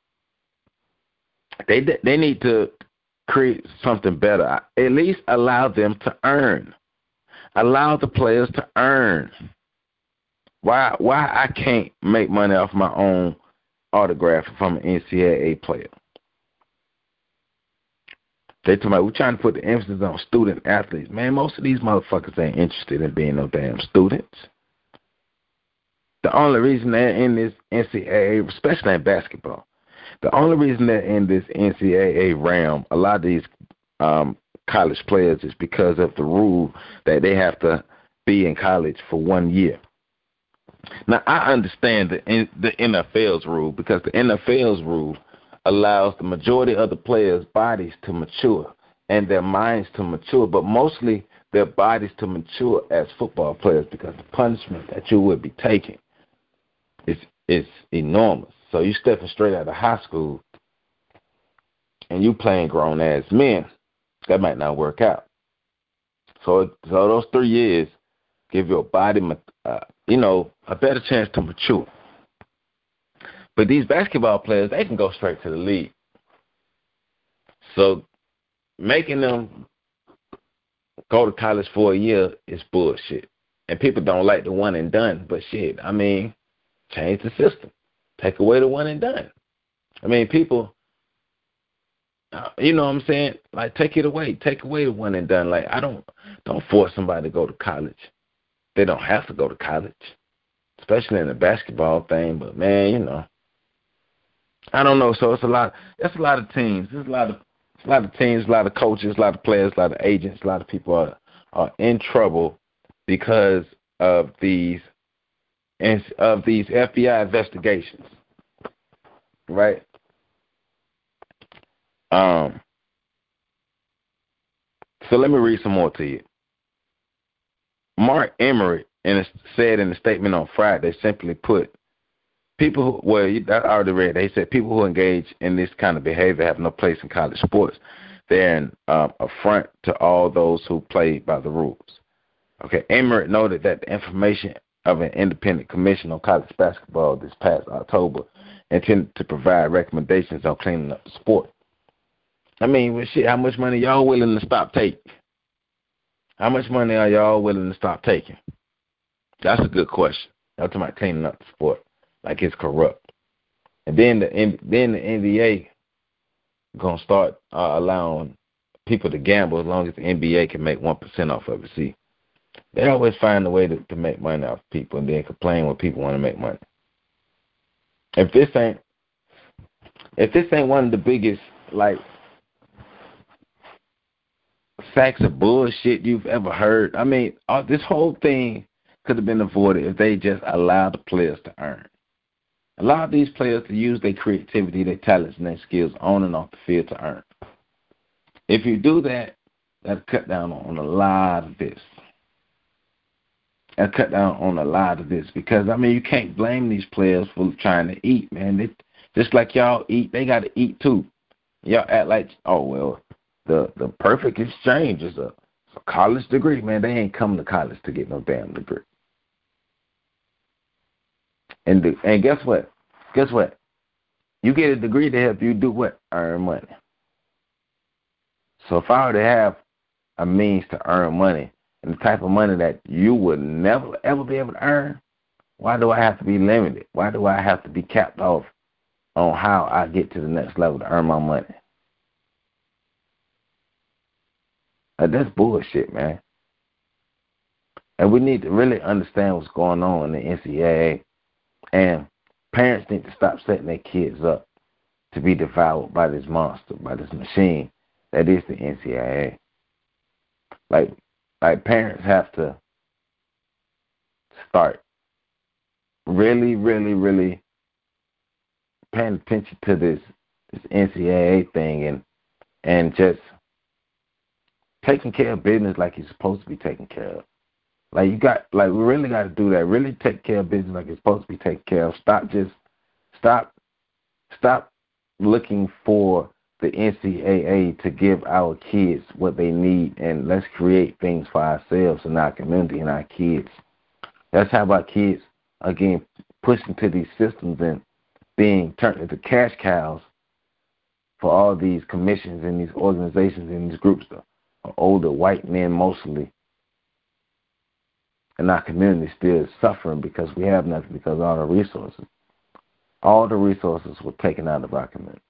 they need to create something better. At least allow them to earn. Allow the players to earn. Why I can't make money off my own autograph from an NCAA player? They talking about we're trying to put the emphasis on student athletes. Man, most of these motherfuckers ain't interested in being no damn students. The only reason they're in this NCAA, especially in basketball, the only reason they're in this NCAA realm, a lot of these college players, is because of the rule that they have to be in college for 1 year. Now, I understand the NFL's rule, because the NFL's rule allows the majority of the players' bodies to mature and their minds to mature, but mostly their bodies to mature as football players, because the punishment that you would be taking is enormous. So you stepping straight out of high school and you playing grown-ass men, that might not work out. So those 3 years give your body, a better chance to mature. But these basketball players, they can go straight to the league. So making them go to college for a year is bullshit. And people don't like the one and done, but shit, I mean, Change the system. Take away the one and done. I mean, people, you know what I'm saying? Like, take it away. Take away the one and done. Like, don't force somebody to go to college. They don't have to go to college, especially in the basketball thing. But, man, you know, I don't know. So it's a lot of teams. There's a lot of teams, a lot of coaches, a lot of players, a lot of agents, a lot of people are in trouble because of these FBI investigations, right? So let me read some more to you. Mark Emery said in a statement on Friday, simply put, people who, I already read, they said people who engage in this kind of behavior have no place in college sports. They're an affront to all those who play by the rules. Okay, Emery noted that the information of an independent commission on college basketball this past October intended to provide recommendations on cleaning up the sport. I mean, well, shit, how much money y'all willing to stop taking? How much money are y'all willing to stop taking? That's a good question. Y'all talking about cleaning up the sport like it's corrupt. And then the NBA gonna start allowing people to gamble as long as the NBA can make 1% off of it. See, they always find a way to make money off people and then complain when people want to make money. If this ain't one of the biggest, like, sacks of bullshit you've ever heard, I mean, this whole thing could have been avoided if they just allowed the players to earn. Allow these players to use their creativity, their talents, and their skills on and off the field to earn. If you do that, that'll cut down on a lot of this. Because, I mean, you can't blame these players for trying to eat, man. Just like y'all eat, they got to eat too. Y'all act like, oh, well, the perfect exchange is a college degree. Man, they ain't come to college to get no damn degree. And guess what? You get a degree to help you do what? Earn money. So if I were to have a means to earn money, and the type of money that you would never, ever be able to earn, why do I have to be limited? Why do I have to be capped off on how I get to the next level to earn my money? That's bullshit, man. And we need to really understand what's going on in the NCAA. And parents need to stop setting their kids up to be devoured by this monster, by this machine that is the NCAA. Like parents have to start really, really, really paying attention to this NCAA thing and just taking care of business like you're supposed to be taken care of. We really got to do that. Really take care of business like it's supposed to be taken care of. Stop looking for the NCAA to give our kids what they need, and let's create things for ourselves and our community and our kids. Let's have our kids, again, pushed into these systems and being turned into cash cows for all these commissions and these organizations and these groups of older white men mostly. And our community still is suffering because we have nothing, because all the resources were taken out of our community.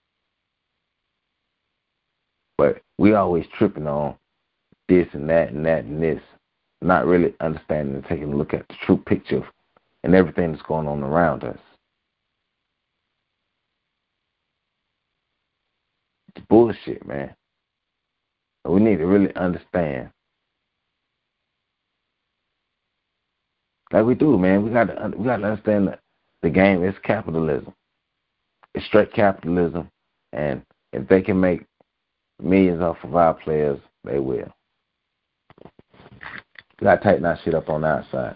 But we always tripping on this and that and that and this, not really understanding and taking a look at the true picture and everything that's going on around us. It's bullshit, man. We need to really understand. Like we do, man. We got to understand that the game is capitalism. It's straight capitalism, and if they can make millions off of our players, they will. We got to tighten our shit up on our side.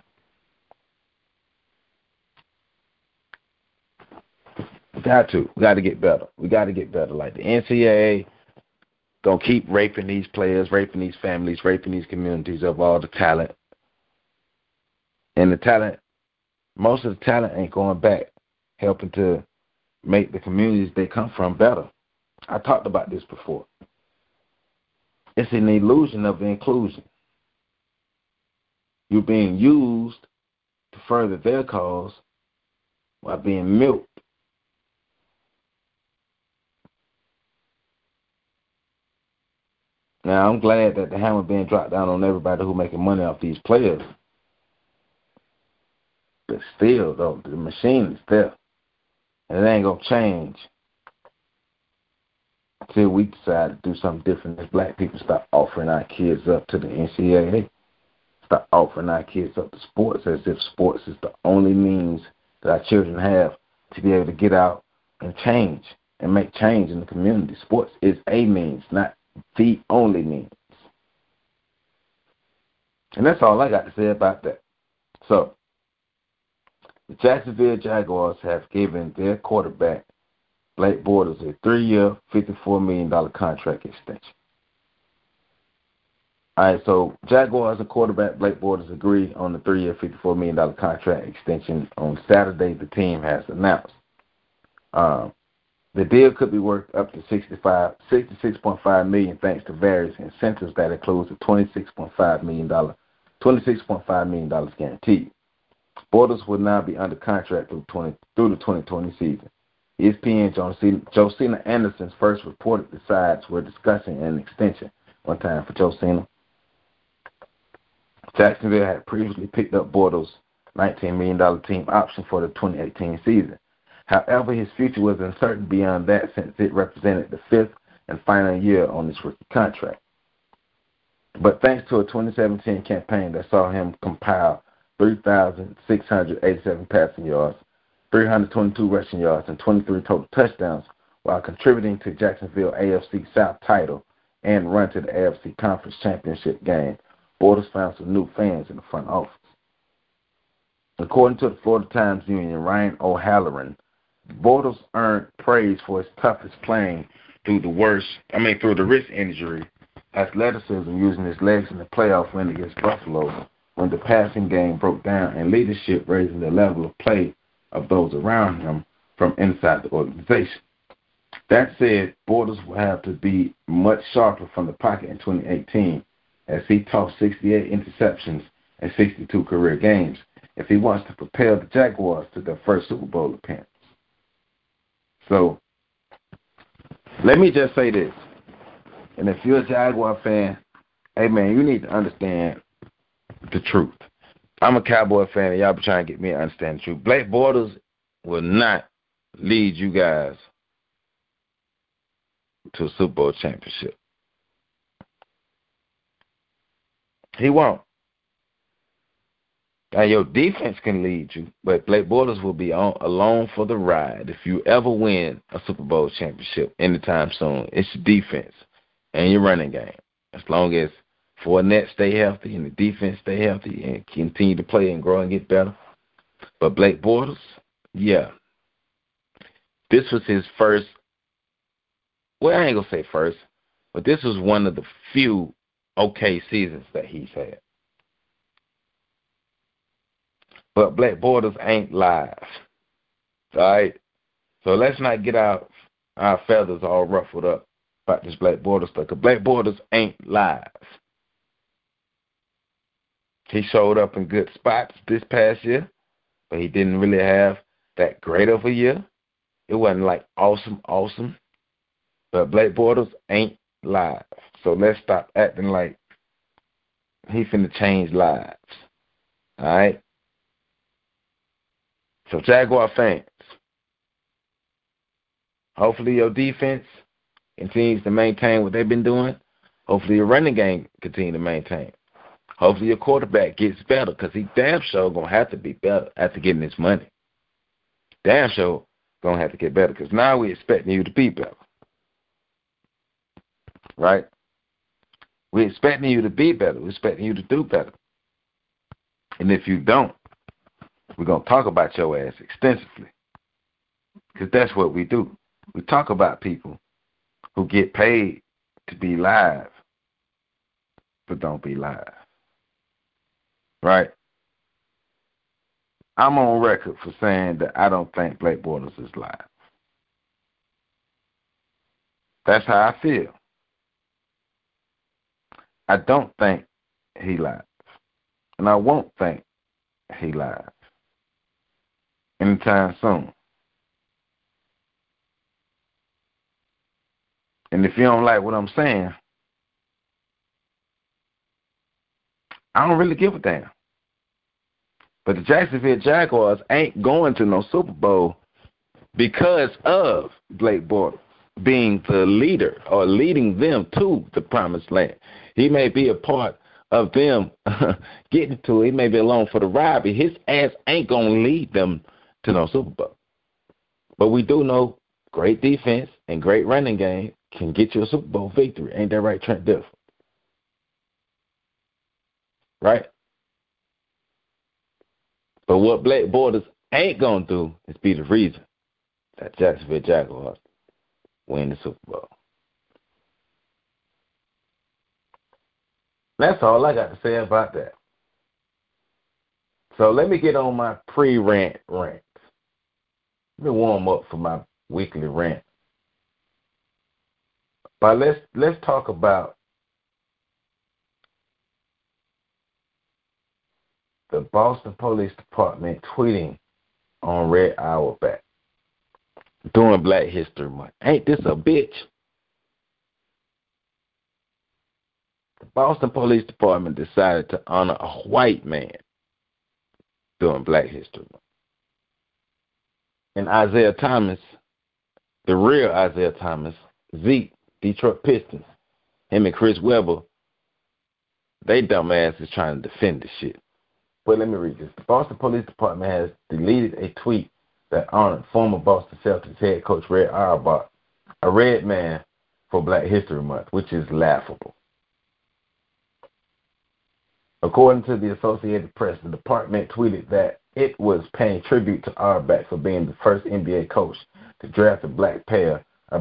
We got to get better. We got to get better. Like the NCAA gonna keep raping these players, raping these families, raping these communities of all the talent. And the talent, most of the talent ain't going back, helping to make the communities they come from better. I talked about this before. It's an illusion of inclusion. You're being used to further their cause, while being milked. Now, I'm glad that the hammer being dropped down on everybody who making money off these players. But still, though, the machine is there. And it ain't going to change until we decide to do something different as black people start offering our kids up to the NCAA. Start offering our kids up to sports as if sports is the only means that our children have to be able to get out and change and make change in the community. Sports is a means, not the only means. And that's all I got to say about that. So, the Jacksonville Jaguars have given their quarterback, Blake Bortles, a 3-year, $54 million contract extension. All right, so Jaguars and quarterback Blake Bortles agree on the 3-year, $54 million contract extension on Saturday, the team has announced. The deal could be worth up to $66.5 million thanks to various incentives that includes a $26.5 million guaranteed. Bortles will now be under contract through the 2020 season. ESPN Josina Anderson's first reported the sides were discussing an extension one time for Josina. Jacksonville had previously picked up Bortles' $19 million team option for the 2018 season. However, his future was uncertain beyond that since it represented the fifth and final year on his rookie contract. But thanks to a 2017 campaign that saw him compile 3,687 passing yards, 322 rushing yards, and 23 total touchdowns while contributing to Jacksonville AFC South title and run to the AFC Conference Championship game, Bortles found some new fans in the front office. According to the Florida Times Union, Ryan O'Halloran, Bortles earned praise for his toughest playing through the wrist injury, athleticism using his legs in the playoff win against Buffalo when the passing game broke down, and leadership raising the level of play of those around him from inside the organization. That said, Bortles will have to be much sharper from the pocket in 2018 as he tossed 68 interceptions in 62 career games if he wants to propel the Jaguars to their first Super Bowl appearance. So, let me just say this, and if you're a Jaguar fan, hey man, you need to understand the truth. I'm a Cowboy fan, and y'all be trying to get me to understand the truth. Blake Bortles will not lead you guys to a Super Bowl championship. He won't. Now, your defense can lead you, but Blake Bortles will be along for the ride if you ever win a Super Bowl championship anytime soon. It's your defense and your running game. As long as Fournette stay healthy and the defense stay healthy and continue to play and grow and get better. But Blake Bortles, yeah. This was his first, well, I ain't going to say first, but this was one of the few okay seasons that he's had. But Blake Bortles ain't live. All right? So let's not get our feathers all ruffled up about this Blake Bortles stuff, because Blake Bortles ain't live. He showed up in good spots this past year, but he didn't really have that great of a year. It wasn't like awesome. But Blake Bortles ain't live. So let's stop acting like he finna change lives. All right? So Jaguar fans, hopefully your defense continues to maintain what they've been doing. Hopefully your running game continues to maintain. Hopefully your quarterback gets better, because he damn sure going to have to be better after getting his money. Damn sure going to have to get better, because now we're expecting you to be better. Right? We're expecting you to be better. We're expecting you to do better. And if you don't, we're going to talk about your ass extensively, because that's what we do. We talk about people who get paid to be live but don't be live. Right? I'm on record for saying that I don't think Blake Bortles is live. That's how I feel. I don't think he live. And I won't think he live anytime soon. And if you don't like what I'm saying, I don't really give a damn. But the Jacksonville Jaguars ain't going to no Super Bowl because of Blake Bortles being the leader or leading them to the promised land. He may be a part of them getting to it. He may be along for the ride, but his ass ain't going to lead them to no Super Bowl. But we do know great defense and great running game can get you a Super Bowl victory. Ain't that right, Trent Dilfer? Right? But what Blake Bortles ain't going to do is be the reason that Jacksonville Jaguars win the Super Bowl. That's all I got to say about that. So let me get on my pre-rant rants. Let me warm up for my weekly rant. But let's talk about the Boston Police Department tweeting on Red Auerbach during Black History Month. Ain't this a bitch? The Boston Police Department decided to honor a white man during Black History Month. And Isaiah Thomas, the real Isaiah Thomas, Zeke, Detroit Pistons, him and Chris Webber, they dumbass is trying to defend this shit. But let me read this. The Boston Police Department has deleted a tweet that honored former Boston Celtics head coach Red Auerbach, a red man, for Black History Month, which is laughable. According to the Associated Press, the department tweeted that it was paying tribute to Auerbach for being the first NBA coach to draft a black player,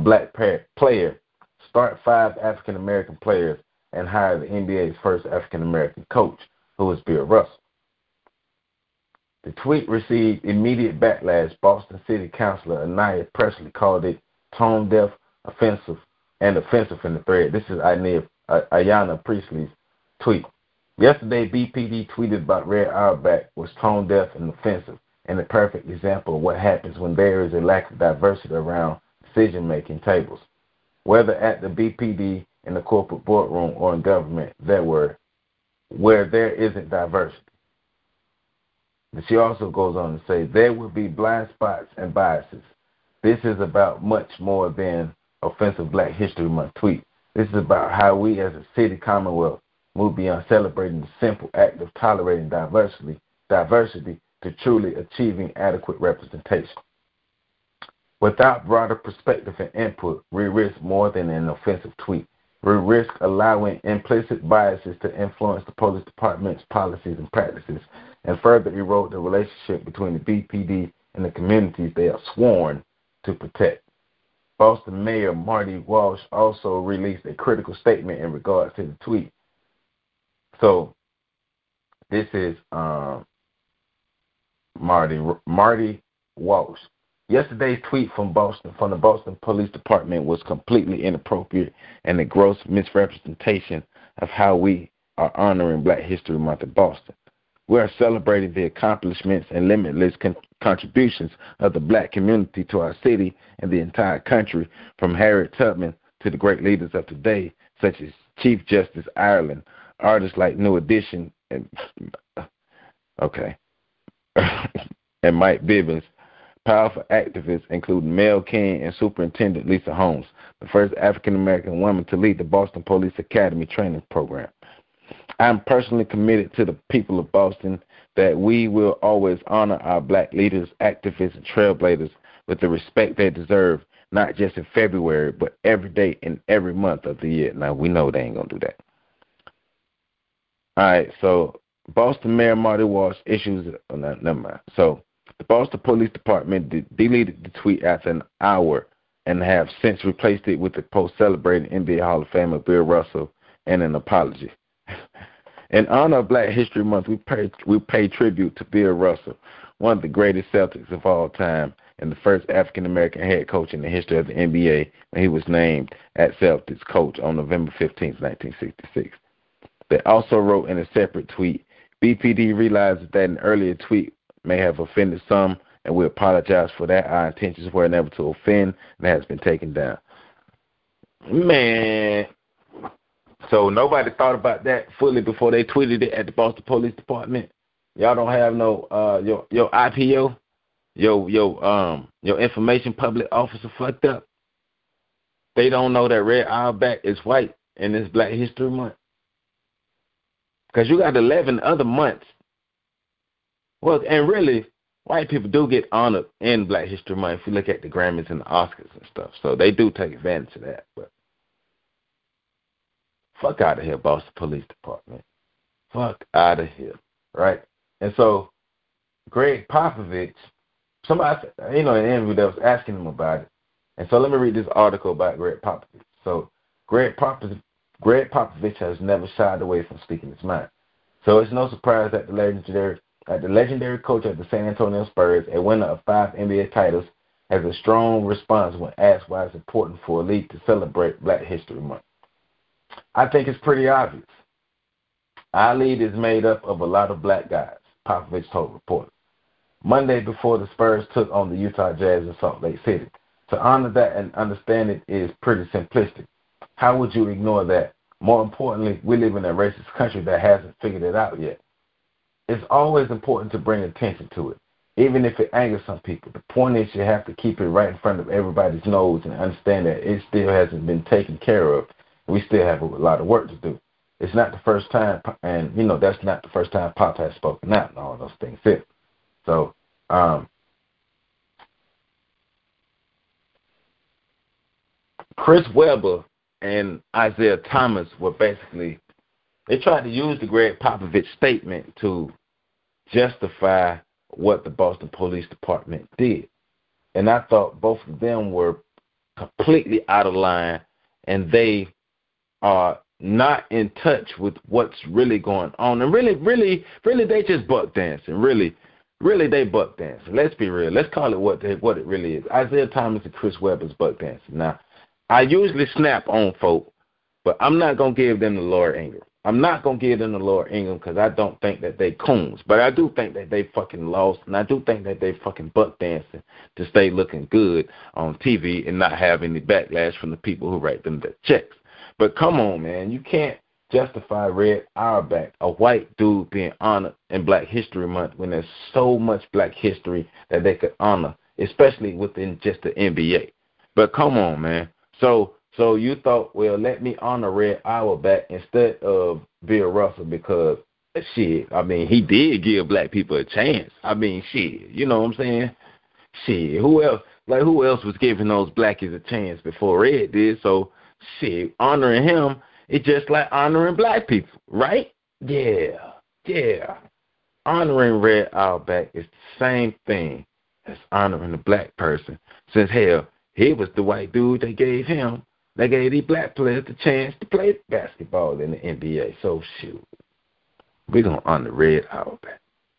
start 5 African-American players, and hire the NBA's first African-American coach, who was Bill Russell. The tweet received immediate backlash. Boston City Councilor Anaya Presley called it tone deaf, offensive in the thread. This is Ayanna Presley's tweet. Yesterday, BPD tweeted about Red Auerbach was tone deaf and offensive, and a perfect example of what happens when there is a lack of diversity around decision-making tables. Whether at the BPD, in the corporate boardroom, or in government, where there isn't diversity. And she also goes on to say, there will be blind spots and biases. This is about much more than offensive Black History Month tweet. This is about how we as a city commonwealth move beyond celebrating the simple act of tolerating diversity to truly achieving adequate representation. Without broader perspective and input, we risk more than an offensive tweet. We risk allowing implicit biases to influence the police department's policies and practices and further erode the relationship between the BPD and the communities they are sworn to protect. Boston Mayor Marty Walsh also released a critical statement in regards to the tweet. So this is Marty Walsh. Yesterday's tweet from the Boston Police Department was completely inappropriate and a gross misrepresentation of how we are honoring Black History Month in Boston. We are celebrating the accomplishments and limitless contributions of the Black community to our city and the entire country, from Harriet Tubman to the great leaders of today, such as Chief Justice Ireland, artists like New Edition and Mike Bibbins, powerful activists including Mel King and Superintendent Lisa Holmes, the first African-American woman to lead the Boston Police Academy training program. I'm personally committed to the people of Boston that we will always honor our Black leaders, activists, and trailblazers with the respect they deserve, not just in February, but every day and every month of the year. Now, we know they ain't going to do that. All right, so Boston Mayor Marty Walsh issues, never mind. So the Boston Police Department deleted the tweet after an hour and have since replaced it with a post celebrating NBA Hall of Famer Bill Russell and an apology. In honor of Black History Month, we pay tribute to Bill Russell, one of the greatest Celtics of all time and the first African-American head coach in the history of the NBA when he was named at Celtics coach on November 15, 1966. They also wrote in a separate tweet, BPD realizes that an earlier tweet may have offended some and we apologize for that. Our intentions were never to offend, and that has been taken down. Man, so nobody thought about that fully before they tweeted it at the Boston Police Department. Y'all don't have no your IPO, your information public officer fucked up. They don't know that Red Auerbach is white and it's Black History Month. Because you got 11 other months. Well, and really, white people do get honored in Black History Month if you look at the Grammys and the Oscars and stuff. So they do take advantage of that. But fuck out of here, Boston Police Department. Fuck out of here, right? And so Greg Popovich, somebody, in an interview that was asking him about it. And so let me read this article about Greg Popovich. So Greg Popovich has never shied away from speaking his mind. So it's no surprise that the legendary coach of the San Antonio Spurs, a winner of 5 NBA titles, has a strong response when asked why it's important for a league to celebrate Black History Month. I think it's pretty obvious. Our league is made up of a lot of black guys, Popovich told reporters Monday before the Spurs took on the Utah Jazz in Salt Lake City. To honor that and understand it is pretty simplistic. How would you ignore that? More importantly, we live in a racist country that hasn't figured it out yet. It's always important to bring attention to it, even if it angers some people. The point is you have to keep it right in front of everybody's nose and understand that it still hasn't been taken care of. We still have a lot of work to do. It's not the first time, and, that's not the first time Pop has spoken out and all those things here. So, Chris Webber and Isaiah Thomas were basically, they tried to use the Greg Popovich statement to justify what the Boston Police Department did. And I thought both of them were completely out of line, and they are not in touch with what's really going on. And really, they just buck dancing. Really, they buck dancing. Let's be real. Let's call it what it really is. Isaiah Thomas and Chris Webber's buck dancing. Now, I usually snap on folk, but I'm not going to give them the Laura Ingraham. I'm not going to give them the Laura Ingraham because I don't think that they coons. But I do think that they fucking lost, and I do think that they fucking buck dancing to stay looking good on TV and not have any backlash from the people who write them the checks. But come on, man. You can't justify Red Auerbach, a white dude, being honored in Black History Month when there's so much Black history that they could honor, especially within just the NBA. But come on, man. So you thought, well, let me honor Red Auerbach instead of Bill Russell because, shit, I mean, he did give black people a chance. I mean, shit, you know what I'm saying? Shit, who else was giving those blackies a chance before Red did? So, shit, honoring him is just like honoring black people, right? Yeah. Honoring Red Auerbach is the same thing as honoring a black person. Since, hell, he was the white dude they gave these black players the chance to play basketball in the NBA. So, shoot, we're going to honor Red Auerbach.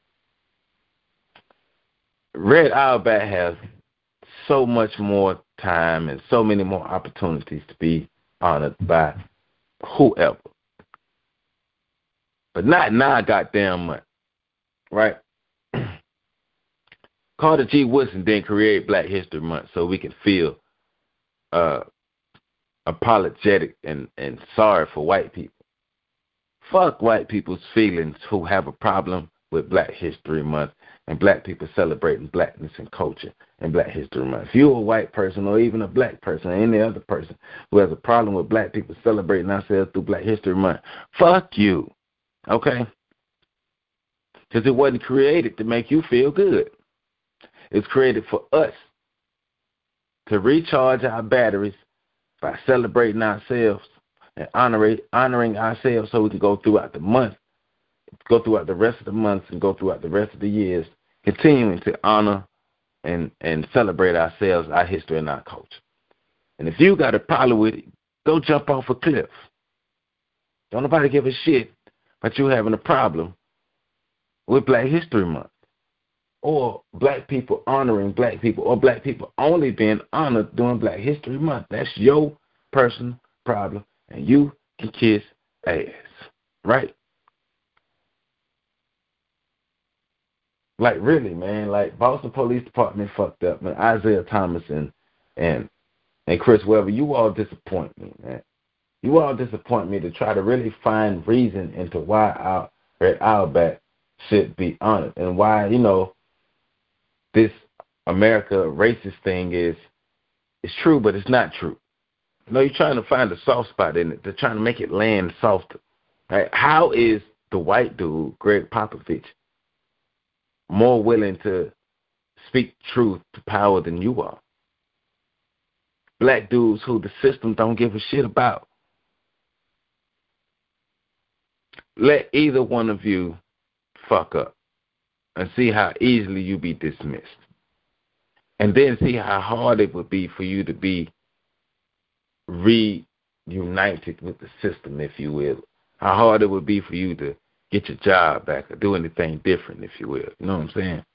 Red Auerbach has so much more time and so many more opportunities to be honored by whoever. But not now goddamn much, right? Carter G. Woodson didn't create Black History Month so we can feel apologetic and sorry for white people. Fuck white people's feelings who have a problem with Black History Month and black people celebrating blackness and culture in Black History Month. If you're a white person or even a black person or any other person who has a problem with black people celebrating ourselves through Black History Month, fuck you, okay? Because it wasn't created to make you feel good. It's created for us to recharge our batteries by celebrating ourselves and honoring ourselves so we can go throughout the month, go throughout the rest of the months, and go throughout the rest of the years, continuing to honor and celebrate ourselves, our history, and our culture. And if you got a problem with it, go jump off a cliff. Don't nobody give a shit about you having a problem with Black History Month, or black people honoring black people, or black people only being honored during Black History Month. That's your personal problem, and you can kiss ass, right? Like, really, man. Like, Boston Police Department fucked up, man. Isaiah Thomas and Chris Webber, you all disappoint me, man. You all disappoint me to try to really find reason into why our Red Auerbach should be honored and why, this America racist thing is true, but it's not true. You're trying to find a soft spot in it. They're trying to make it land softer. Right? How is the white dude, Greg Popovich, more willing to speak truth to power than you are? Black dudes who the system don't give a shit about. Let either one of you fuck up and see how easily you be dismissed. And then see how hard it would be for you to be reunited with the system, if you will. How hard it would be for you to get your job back or do anything different, if you will. You know what I'm saying?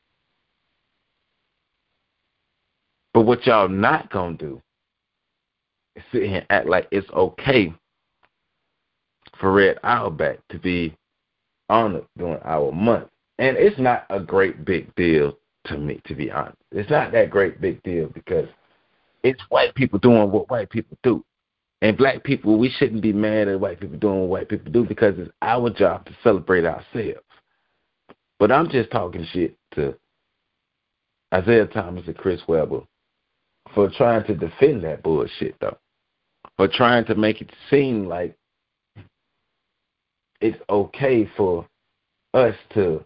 But what y'all not going to do is sit here and act like it's okay for Red Auerbach to be honored during our month. And it's not a great big deal to me, to be honest. It's not that great big deal because it's white people doing what white people do. And black people, we shouldn't be mad at white people doing what white people do because it's our job to celebrate ourselves. But I'm just talking shit to Isaiah Thomas and Chris Webber for trying to defend that bullshit, though. For trying to make it seem like it's okay for us to,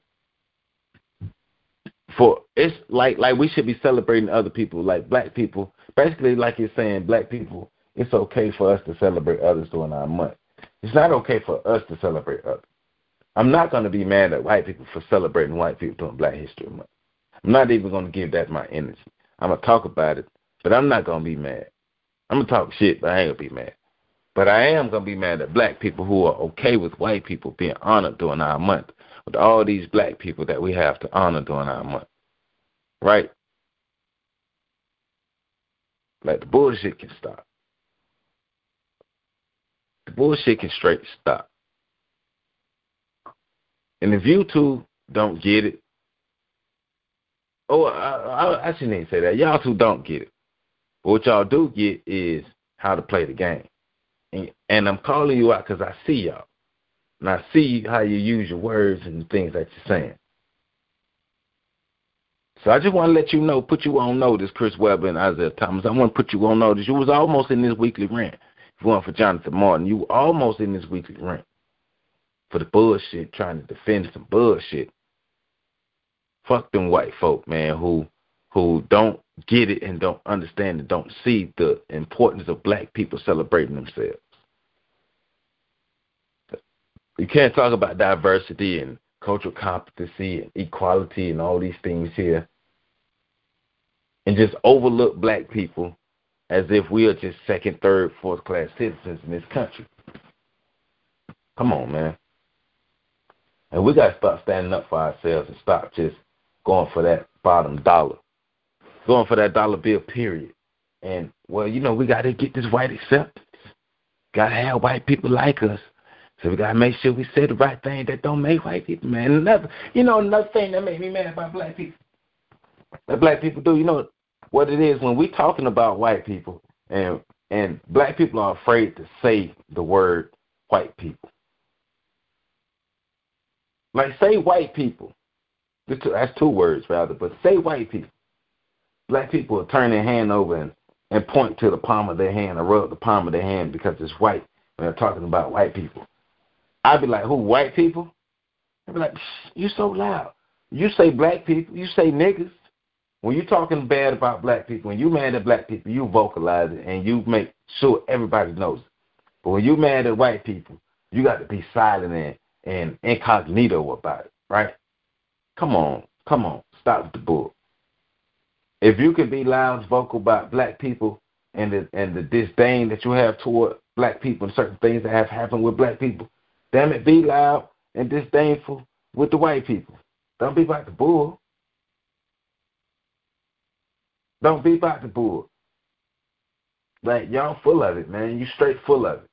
it's like we should be celebrating other people, like black people. Basically, like you're saying, black people, it's okay for us to celebrate others during our month. It's not okay for us to celebrate others. I'm not going to be mad at white people for celebrating white people during Black History Month. I'm not even going to give that my energy. I'm going to talk about it, but I'm not going to be mad. I'm going to talk shit, but I ain't going to be mad. But I am going to be mad at black people who are okay with white people being honored during our month, with all these black people that we have to honor during our month. Right? Like, the bullshit can stop. The bullshit can straight stop. And if you two don't get it, I shouldn't even say that. Y'all two don't get it. But what y'all do get is how to play the game. And I'm calling you out because I see y'all. And I see how you use your words and the things that you're saying. So I just want to let you know, put you on notice, Chris Webber and Isaiah Thomas. I want to put you on notice. You was almost in this weekly rant. If you want for Jonathan Martin, you were almost in this weekly rant for the bullshit, trying to defend some bullshit. Fuck them white folk, man, who don't get it and don't understand and don't see the importance of black people celebrating themselves. You can't talk about diversity and cultural competency and equality and all these things here and just overlook black people as if we are just second, third, fourth class citizens in this country. Come on, man. And we got to start standing up for ourselves and stop just going for that bottom dollar, going for that dollar bill, period. And, well, we got to get this white acceptance. Got to have white people like us. So we got to make sure we say the right thing that don't make white people mad. Another thing that makes me mad about black people, that black people do, what it is when we talking about white people and black people are afraid to say the word white people. Like, say white people. That's two words, rather, but say white people. Black people will turn their hand over and point to the palm of their hand or rub the palm of their hand because it's white when they're talking about white people. I'd be like, who, white people? I'd be like, you so loud. You say black people, you say niggas. When you're talking bad about black people, when you mad at black people, you vocalize it and you make sure everybody knows it. But when you mad at white people, you got to be silent and incognito about it, right? Come on, stop with the bull. If you can be loud and vocal about black people and the disdain that you have toward black people and certain things that have happened with black people, damn it, be loud and disdainful with the white people. Don't be about the bull. Don't be about the bull. Like, y'all full of it, man. You straight full of it.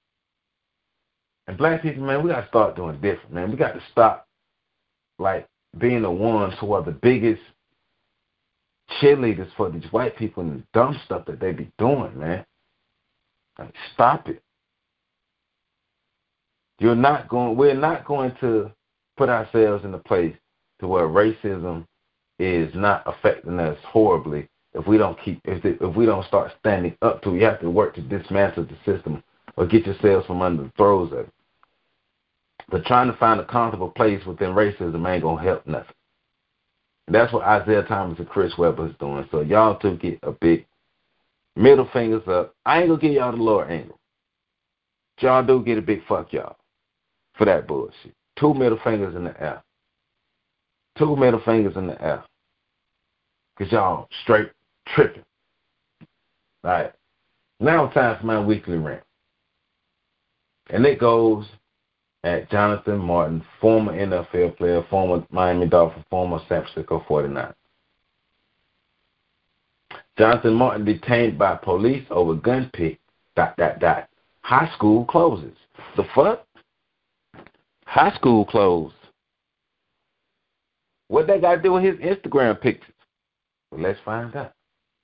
And black people, man, we got to start doing different, man. We got to stop, like, being the ones who are the biggest cheerleaders for these white people and the dumb stuff that they be doing, man. Like, stop it. We're not going to put ourselves in a place to where racism is not affecting us horribly if we don't start standing up to it. You have to work to dismantle the system or get yourselves from under the throes of it. But trying to find a comfortable place within racism ain't gonna help nothing. And that's what Isaiah Thomas and Chris Webber is doing. So y'all two get a big middle fingers up. I ain't gonna give y'all the lower angle. Y'all do get a big fuck y'all for that bullshit. 2 middle fingers in the air. 2 middle fingers in the air. Because y'all straight tripping. All right. Now it's time for my weekly rant. And it goes at Jonathan Martin, former NFL player, former Miami Dolphin, former San Francisco 49. Jonathan Martin detained by police over gun pick, ... High school closes. The fuck? High school closed. What they got to do with his Instagram pictures? Well, let's find out.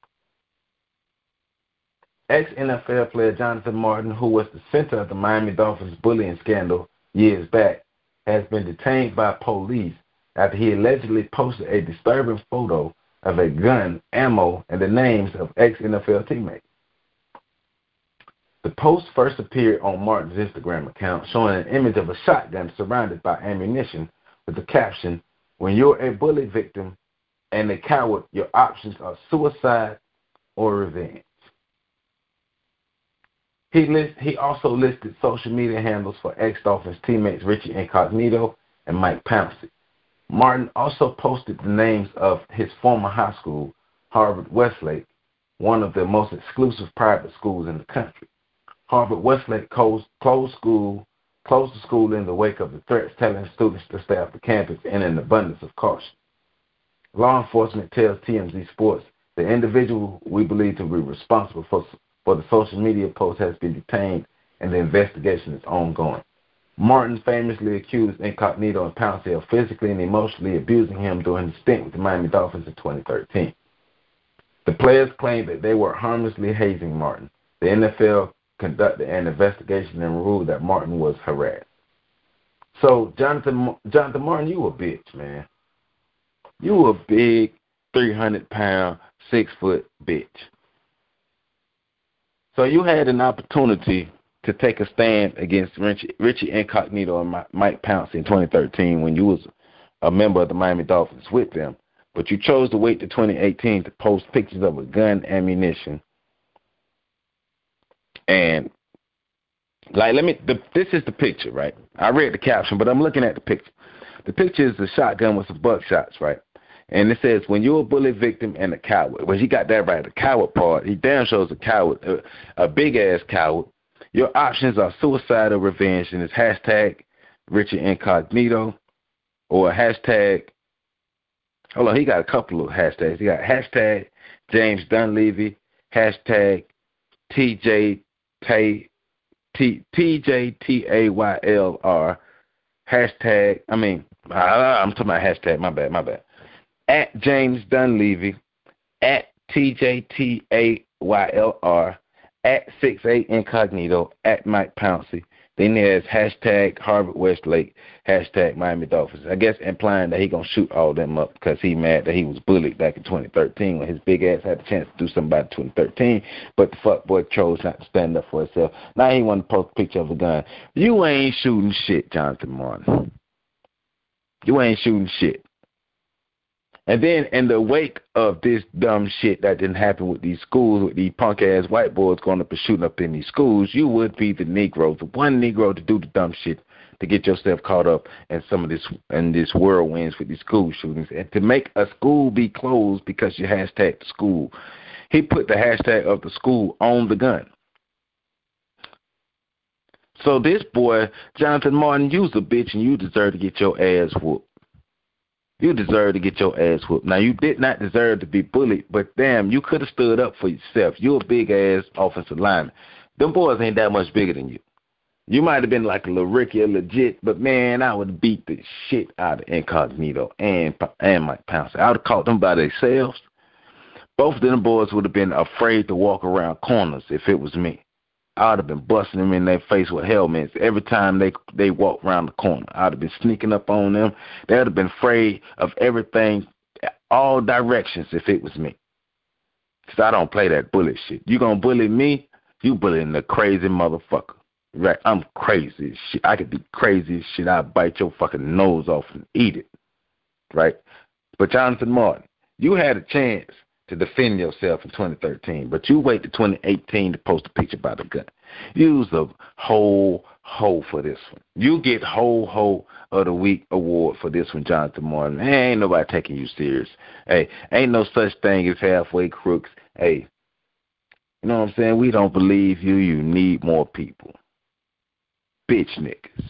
Ex-NFL player Jonathan Martin, who was the center of the Miami Dolphins bullying scandal years back, has been detained by police after he allegedly posted a disturbing photo of a gun, ammo, and the names of ex-NFL teammates. The post first appeared on Martin's Instagram account, showing an image of a shotgun surrounded by ammunition with the caption, "When you're a bully victim and a coward, your options are suicide or revenge." He also listed social media handles for ex-Dolphins teammates Richie Incognito and Mike Pouncey. Martin also posted the names of his former high school, Harvard-Westlake, one of the most exclusive private schools in the country. Harvard-Westlake closed the school in the wake of the threats, telling students to stay off the campus in an abundance of caution. Law enforcement tells TMZ Sports the individual we believe to be responsible for the social media post has been detained and the investigation is ongoing. Martin famously accused Incognito and Pouncey of physically and emotionally abusing him during his stint with the Miami Dolphins in 2013. The players claimed that they were harmlessly hazing Martin. The NFL conducted an investigation and ruled that Martin was harassed. So, Jonathan Martin, you a bitch, man. You a big 300-pound, 6-foot bitch. So you had an opportunity to take a stand against Richie Incognito and Mike Pouncey in 2013 when you was a member of the Miami Dolphins with them, but you chose to wait to 2018 to post pictures of a gun, ammunition, and this is the picture, right? I read the caption, but I'm looking at the picture. The picture is a shotgun with some buckshots, right? And it says, "When you're a bully victim and a coward." Well, he got that right, the coward part. He damn shows a coward, a big-ass coward. Your options are suicide or revenge, and it's hashtag Richie Incognito or hashtag, hold on, he got a couple of hashtags. He got hashtag James Dunleavy, hashtag TJTAYLR, hashtag, I'm talking about hashtag, my bad. At James Dunleavy, at TJTAYLR, at 68 Incognito, at Mike Pouncey. Then there's hashtag Harvard Westlake, hashtag Miami Dolphins. I guess implying that he going to shoot all them up because he mad that he was bullied back in 2013 when his big ass had the chance to do something about 2013, but the fuckboy chose not to stand up for himself. Now he want to post a picture of a gun. You ain't shooting shit, Jonathan Martin. You ain't shooting shit. And then in the wake of this dumb shit that didn't happen with these schools, with these punk-ass white boys going up and shooting up in these schools, you would be the Negro, the one Negro to do the dumb shit, to get yourself caught up in some of this, in this whirlwinds with these school shootings, and to make a school be closed because you hashtag the school. He put the hashtag of the school on the gun. So this boy, Jonathan Martin, you's a bitch and you deserve to get your ass whooped. You deserve to get your ass whooped. Now, you did not deserve to be bullied, but damn, you could have stood up for yourself. You're a big-ass offensive lineman. Them boys ain't that much bigger than you. You might have been like a Lil Ricky or legit, but man, I would beat the shit out of Incognito and Mike Pouncey. I would have caught them by themselves. Both of them boys would have been afraid to walk around corners if it was me. I would have been busting them in their face with helmets every time they walked around the corner. I would have been sneaking up on them. They would have been afraid of everything, all directions, if it was me. Because I don't play that bully shit. You going to bully me, you bullying the crazy motherfucker. Right? I'm crazy as shit. I could be crazy as shit. I'll bite your fucking nose off and eat it. Right? But Jonathan Martin, you had a chance to defend yourself in 2013, but you wait to 2018 to post a picture about a gun. You was a whole hoe for this one. You get whole hoe of the week award for this one, Jonathan Martin. Hey, ain't nobody taking you serious. Hey, ain't no such thing as halfway crooks. Hey, you know what I'm saying? We don't believe you. You need more people. Bitch niggas.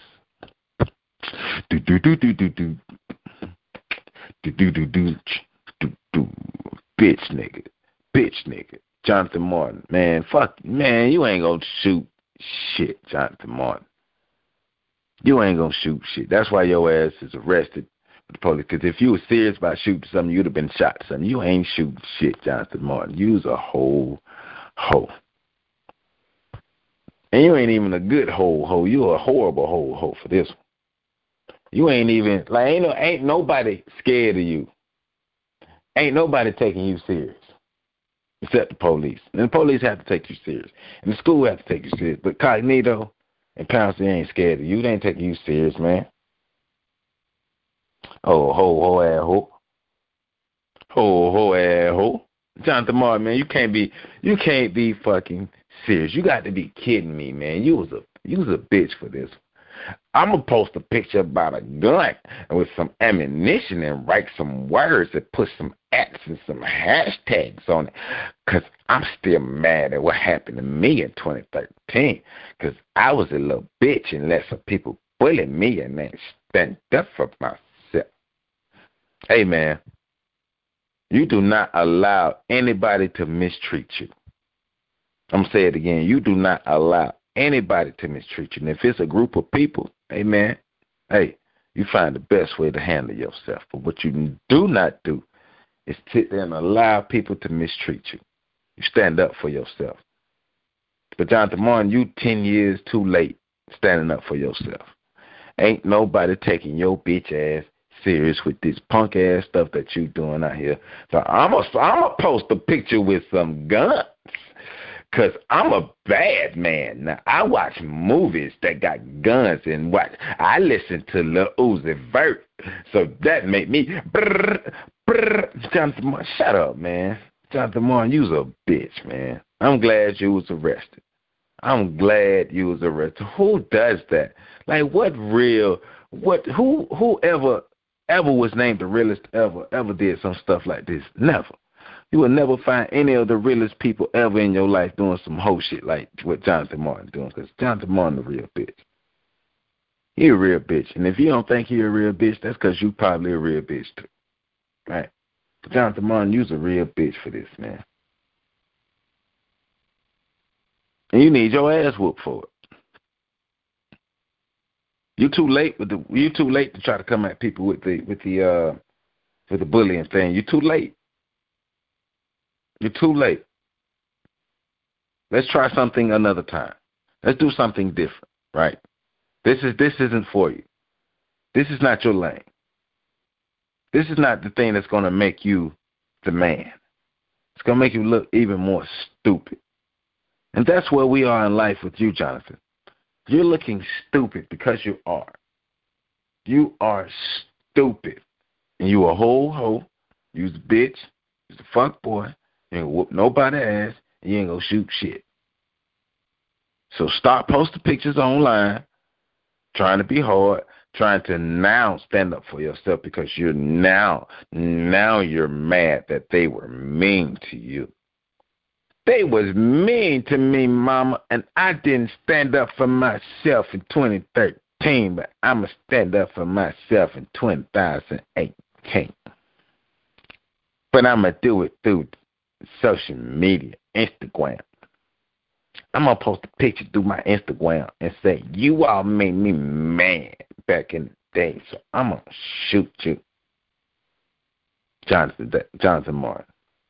Do. Bitch nigga. Jonathan Martin. Man, fuck. Man, you ain't gonna shoot shit, Jonathan Martin. You ain't gonna shoot shit. That's why your ass is arrested with the police. Because if you were serious about shooting something, you'd have been shot something. You ain't shooting shit, Jonathan Martin. You was a whole hoe. And you ain't even a good whole hoe. You a horrible whole hoe for this one. You ain't even, like, ain't nobody scared of you. Ain't nobody taking you serious except the police. And the police have to take you serious. And the school have to take you serious. But Cognito and Pouncey ain't scared of you. They ain't taking you serious, man. Oh, ho, ass ho. Ho, ass ho. Jonathan Martin, man, you can't be fucking serious. You got to be kidding me, man. You was a bitch for this. I'm going to post a picture about a gun with some ammunition and write some words and put some ats and some hashtags on it, because I'm still mad at what happened to me in 2013, because I was a little bitch and let some people bully me and then stand up for myself. Hey, man, you do not allow anybody to mistreat you. I'm going to say it again. You do not allow anybody to mistreat you. And if it's a group of people, hey, man, hey, you find the best way to handle yourself. But what you do not do is sit there and allow people to mistreat you. You stand up for yourself. But Jonathan Martin, you 10 years too late standing up for yourself. Ain't nobody taking your bitch ass serious with this punk ass stuff that you doing out here. So I'm gonna post a picture with some guns. Because I'm a bad man. Now, I watch movies that got guns and I listen to Lil Uzi Vert. So that made me Jonathan Martin, shut up, man. Jonathan Martin, you was a bitch, man. I'm glad you was arrested. Who does that? Like, whoever was named the realest ever did some stuff like this? Never. You will never find any of the realest people ever in your life doing some hoe shit like what Jonathan Martin doing, because Jonathan Martin a real bitch. He a real bitch. And if you don't think he a real bitch, that's because you probably a real bitch too. Right? But Jonathan Martin, you's a real bitch for this, man. And you need your ass whooped for it. You too late to try to come at people with the bullying thing. You too late. You're too late. Let's try something another time. Let's do something different, right? This isn't for you. This is not your lane. This is not the thing that's going to make you the man. It's going to make you look even more stupid. And that's where we are in life with you, Jonathan. You're looking stupid because you are. You are stupid. And you a whole hoe. You's a bitch. You's a fuck boy. You ain't gonna whoop nobody's ass, and you ain't gonna shoot shit. So stop posting pictures online, trying to be hard, trying to now stand up for yourself, because you're now you're mad that they were mean to you. They was mean to me, mama, and I didn't stand up for myself in 2013, but I'm going to stand up for myself in 2018. But I'm going to do it through social media, Instagram. I'm going to post a picture through my Instagram and say, you all made me mad back in the day, so I'm going to shoot you. Jonathan Martin.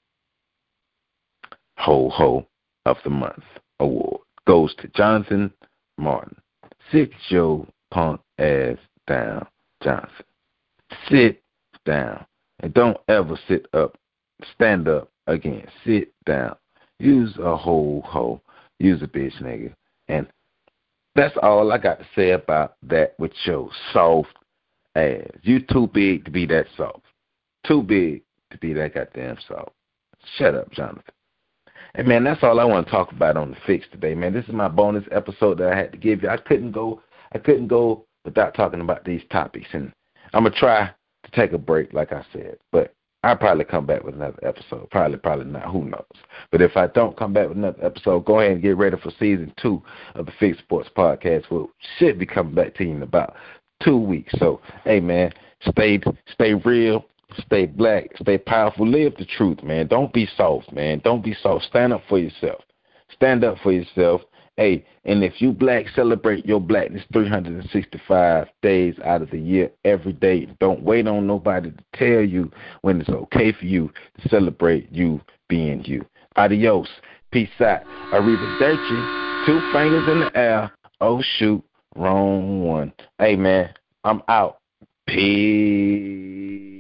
Ho of the Month award goes to Jonathan Martin. Sit your punk ass down, Johnson. Sit down. And don't ever sit up. Stand up again. Sit down. Use a ho. Use a bitch nigga. And that's all I got to say about that with your soft ass. You too big to be that soft. Too big to be that goddamn soft. Shut up, Jonathan. And, man, that's all I want to talk about on the Fix today, man. This is my bonus episode that I had to give you. I couldn't go without talking about these topics. And I'm going to try to take a break, like I said. But I'll probably come back with another episode. Probably not. Who knows? But if I don't come back with another episode, go ahead and get ready for Season 2 of the Fix Sports Podcast, which should be coming back to you in about 2 weeks. So, hey, man, stay real. Stay black, stay powerful, live the truth, man. Don't be soft, man. Don't be soft. Stand up for yourself. Stand up for yourself. Hey, and if you black, celebrate your blackness 365 days out of the year, every day. Don't wait on nobody to tell you when it's okay for you to celebrate you being you. Adios. Peace out. Arrivederci. 2 fingers in the air. Oh, shoot. Wrong one. Hey, man, I'm out. Peace.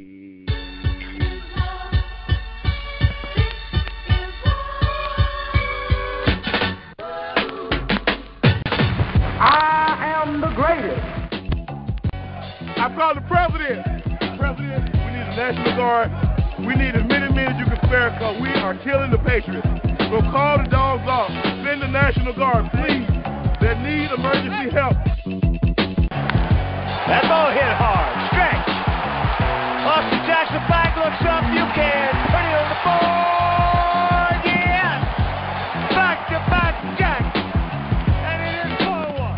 I called the president. President, we need a National Guard. We need as many men as you can spare because we are killing the Patriots. So call the dogs off. Send the National Guard, please. They need emergency help. That ball hit hard. Stretch. Austin Jackson back looks up. You can put it on the board. Yes. Back-to-back Jack. And it is 4-1.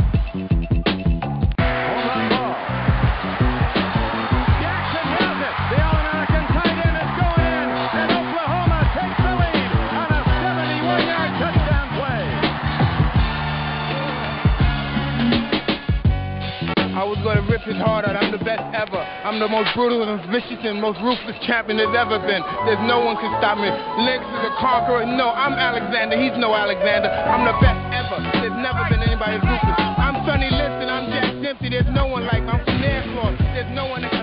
I was going to rip his heart out. I'm the best ever. I'm the most brutal and vicious and most ruthless champion there's ever been. There's no one can stop me. Lynx is a conqueror. No, I'm Alexander. He's no Alexander. I'm the best ever. There's never been anybody as ruthless. I'm Sonny Liston. I'm Jack Dempsey. There's no one like me. I'm from Nassau. There's no one that